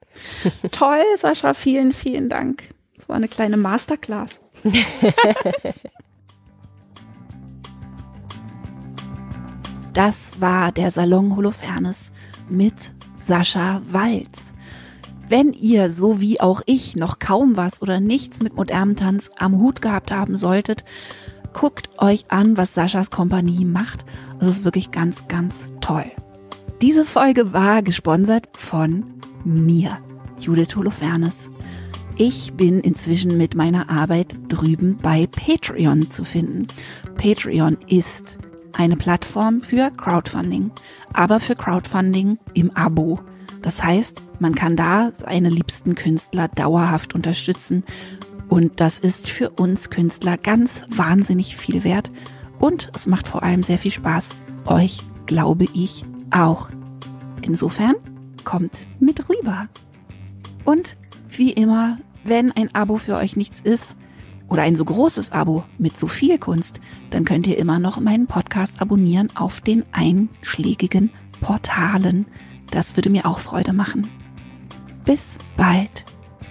Toll, Sascha, vielen, vielen Dank. Das war eine kleine Masterclass. Das war der Salon Holofernes mit Sascha Waltz. Wenn ihr, so wie auch ich, noch kaum was oder nichts mit modernem Tanz am Hut gehabt haben solltet, guckt euch an, was Saschas Kompanie macht. Das ist wirklich ganz, ganz toll. Diese Folge war gesponsert von mir, Judith Holofernes. Ich bin inzwischen mit meiner Arbeit drüben bei Patreon zu finden. Patreon ist eine Plattform für Crowdfunding, aber für Crowdfunding im Abo. Das heißt, man kann da seine liebsten Künstler dauerhaft unterstützen und das ist für uns Künstler ganz wahnsinnig viel wert und es macht vor allem sehr viel Spaß. Euch glaube ich auch. Insofern kommt mit rüber. Und wie immer, wenn ein Abo für euch nichts ist oder ein so großes Abo mit so viel Kunst, dann könnt ihr immer noch meinen Podcast abonnieren auf den einschlägigen Portalen. Das würde mir auch Freude machen. Bis bald.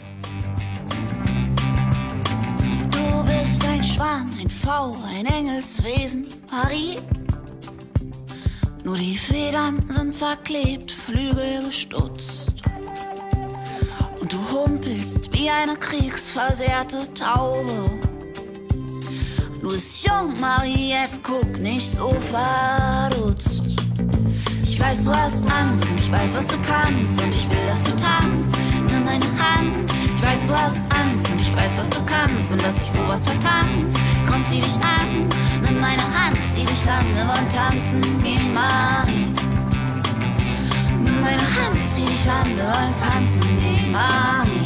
Du bist ein Schwan, ein V, ein Engelswesen, Marie. Nur die Federn sind verklebt, Flügel gestutzt. Und du humpelst wie eine kriegsversehrte Taube. Du bist jung, Marie, jetzt guck nicht so verdutzt. Ich weiß, du hast Angst und ich weiß, was du kannst und ich will, dass du tanzt. Nimm meine Hand. Ich weiß, du hast Angst und ich weiß, was du kannst und dass ich sowas vertanzt. Komm, zieh dich an. Nimm meine Hand, zieh dich an. Wir wollen tanzen gegen Marie. Nimm meine Hand, zieh dich an. Wir wollen tanzen gegen Marie.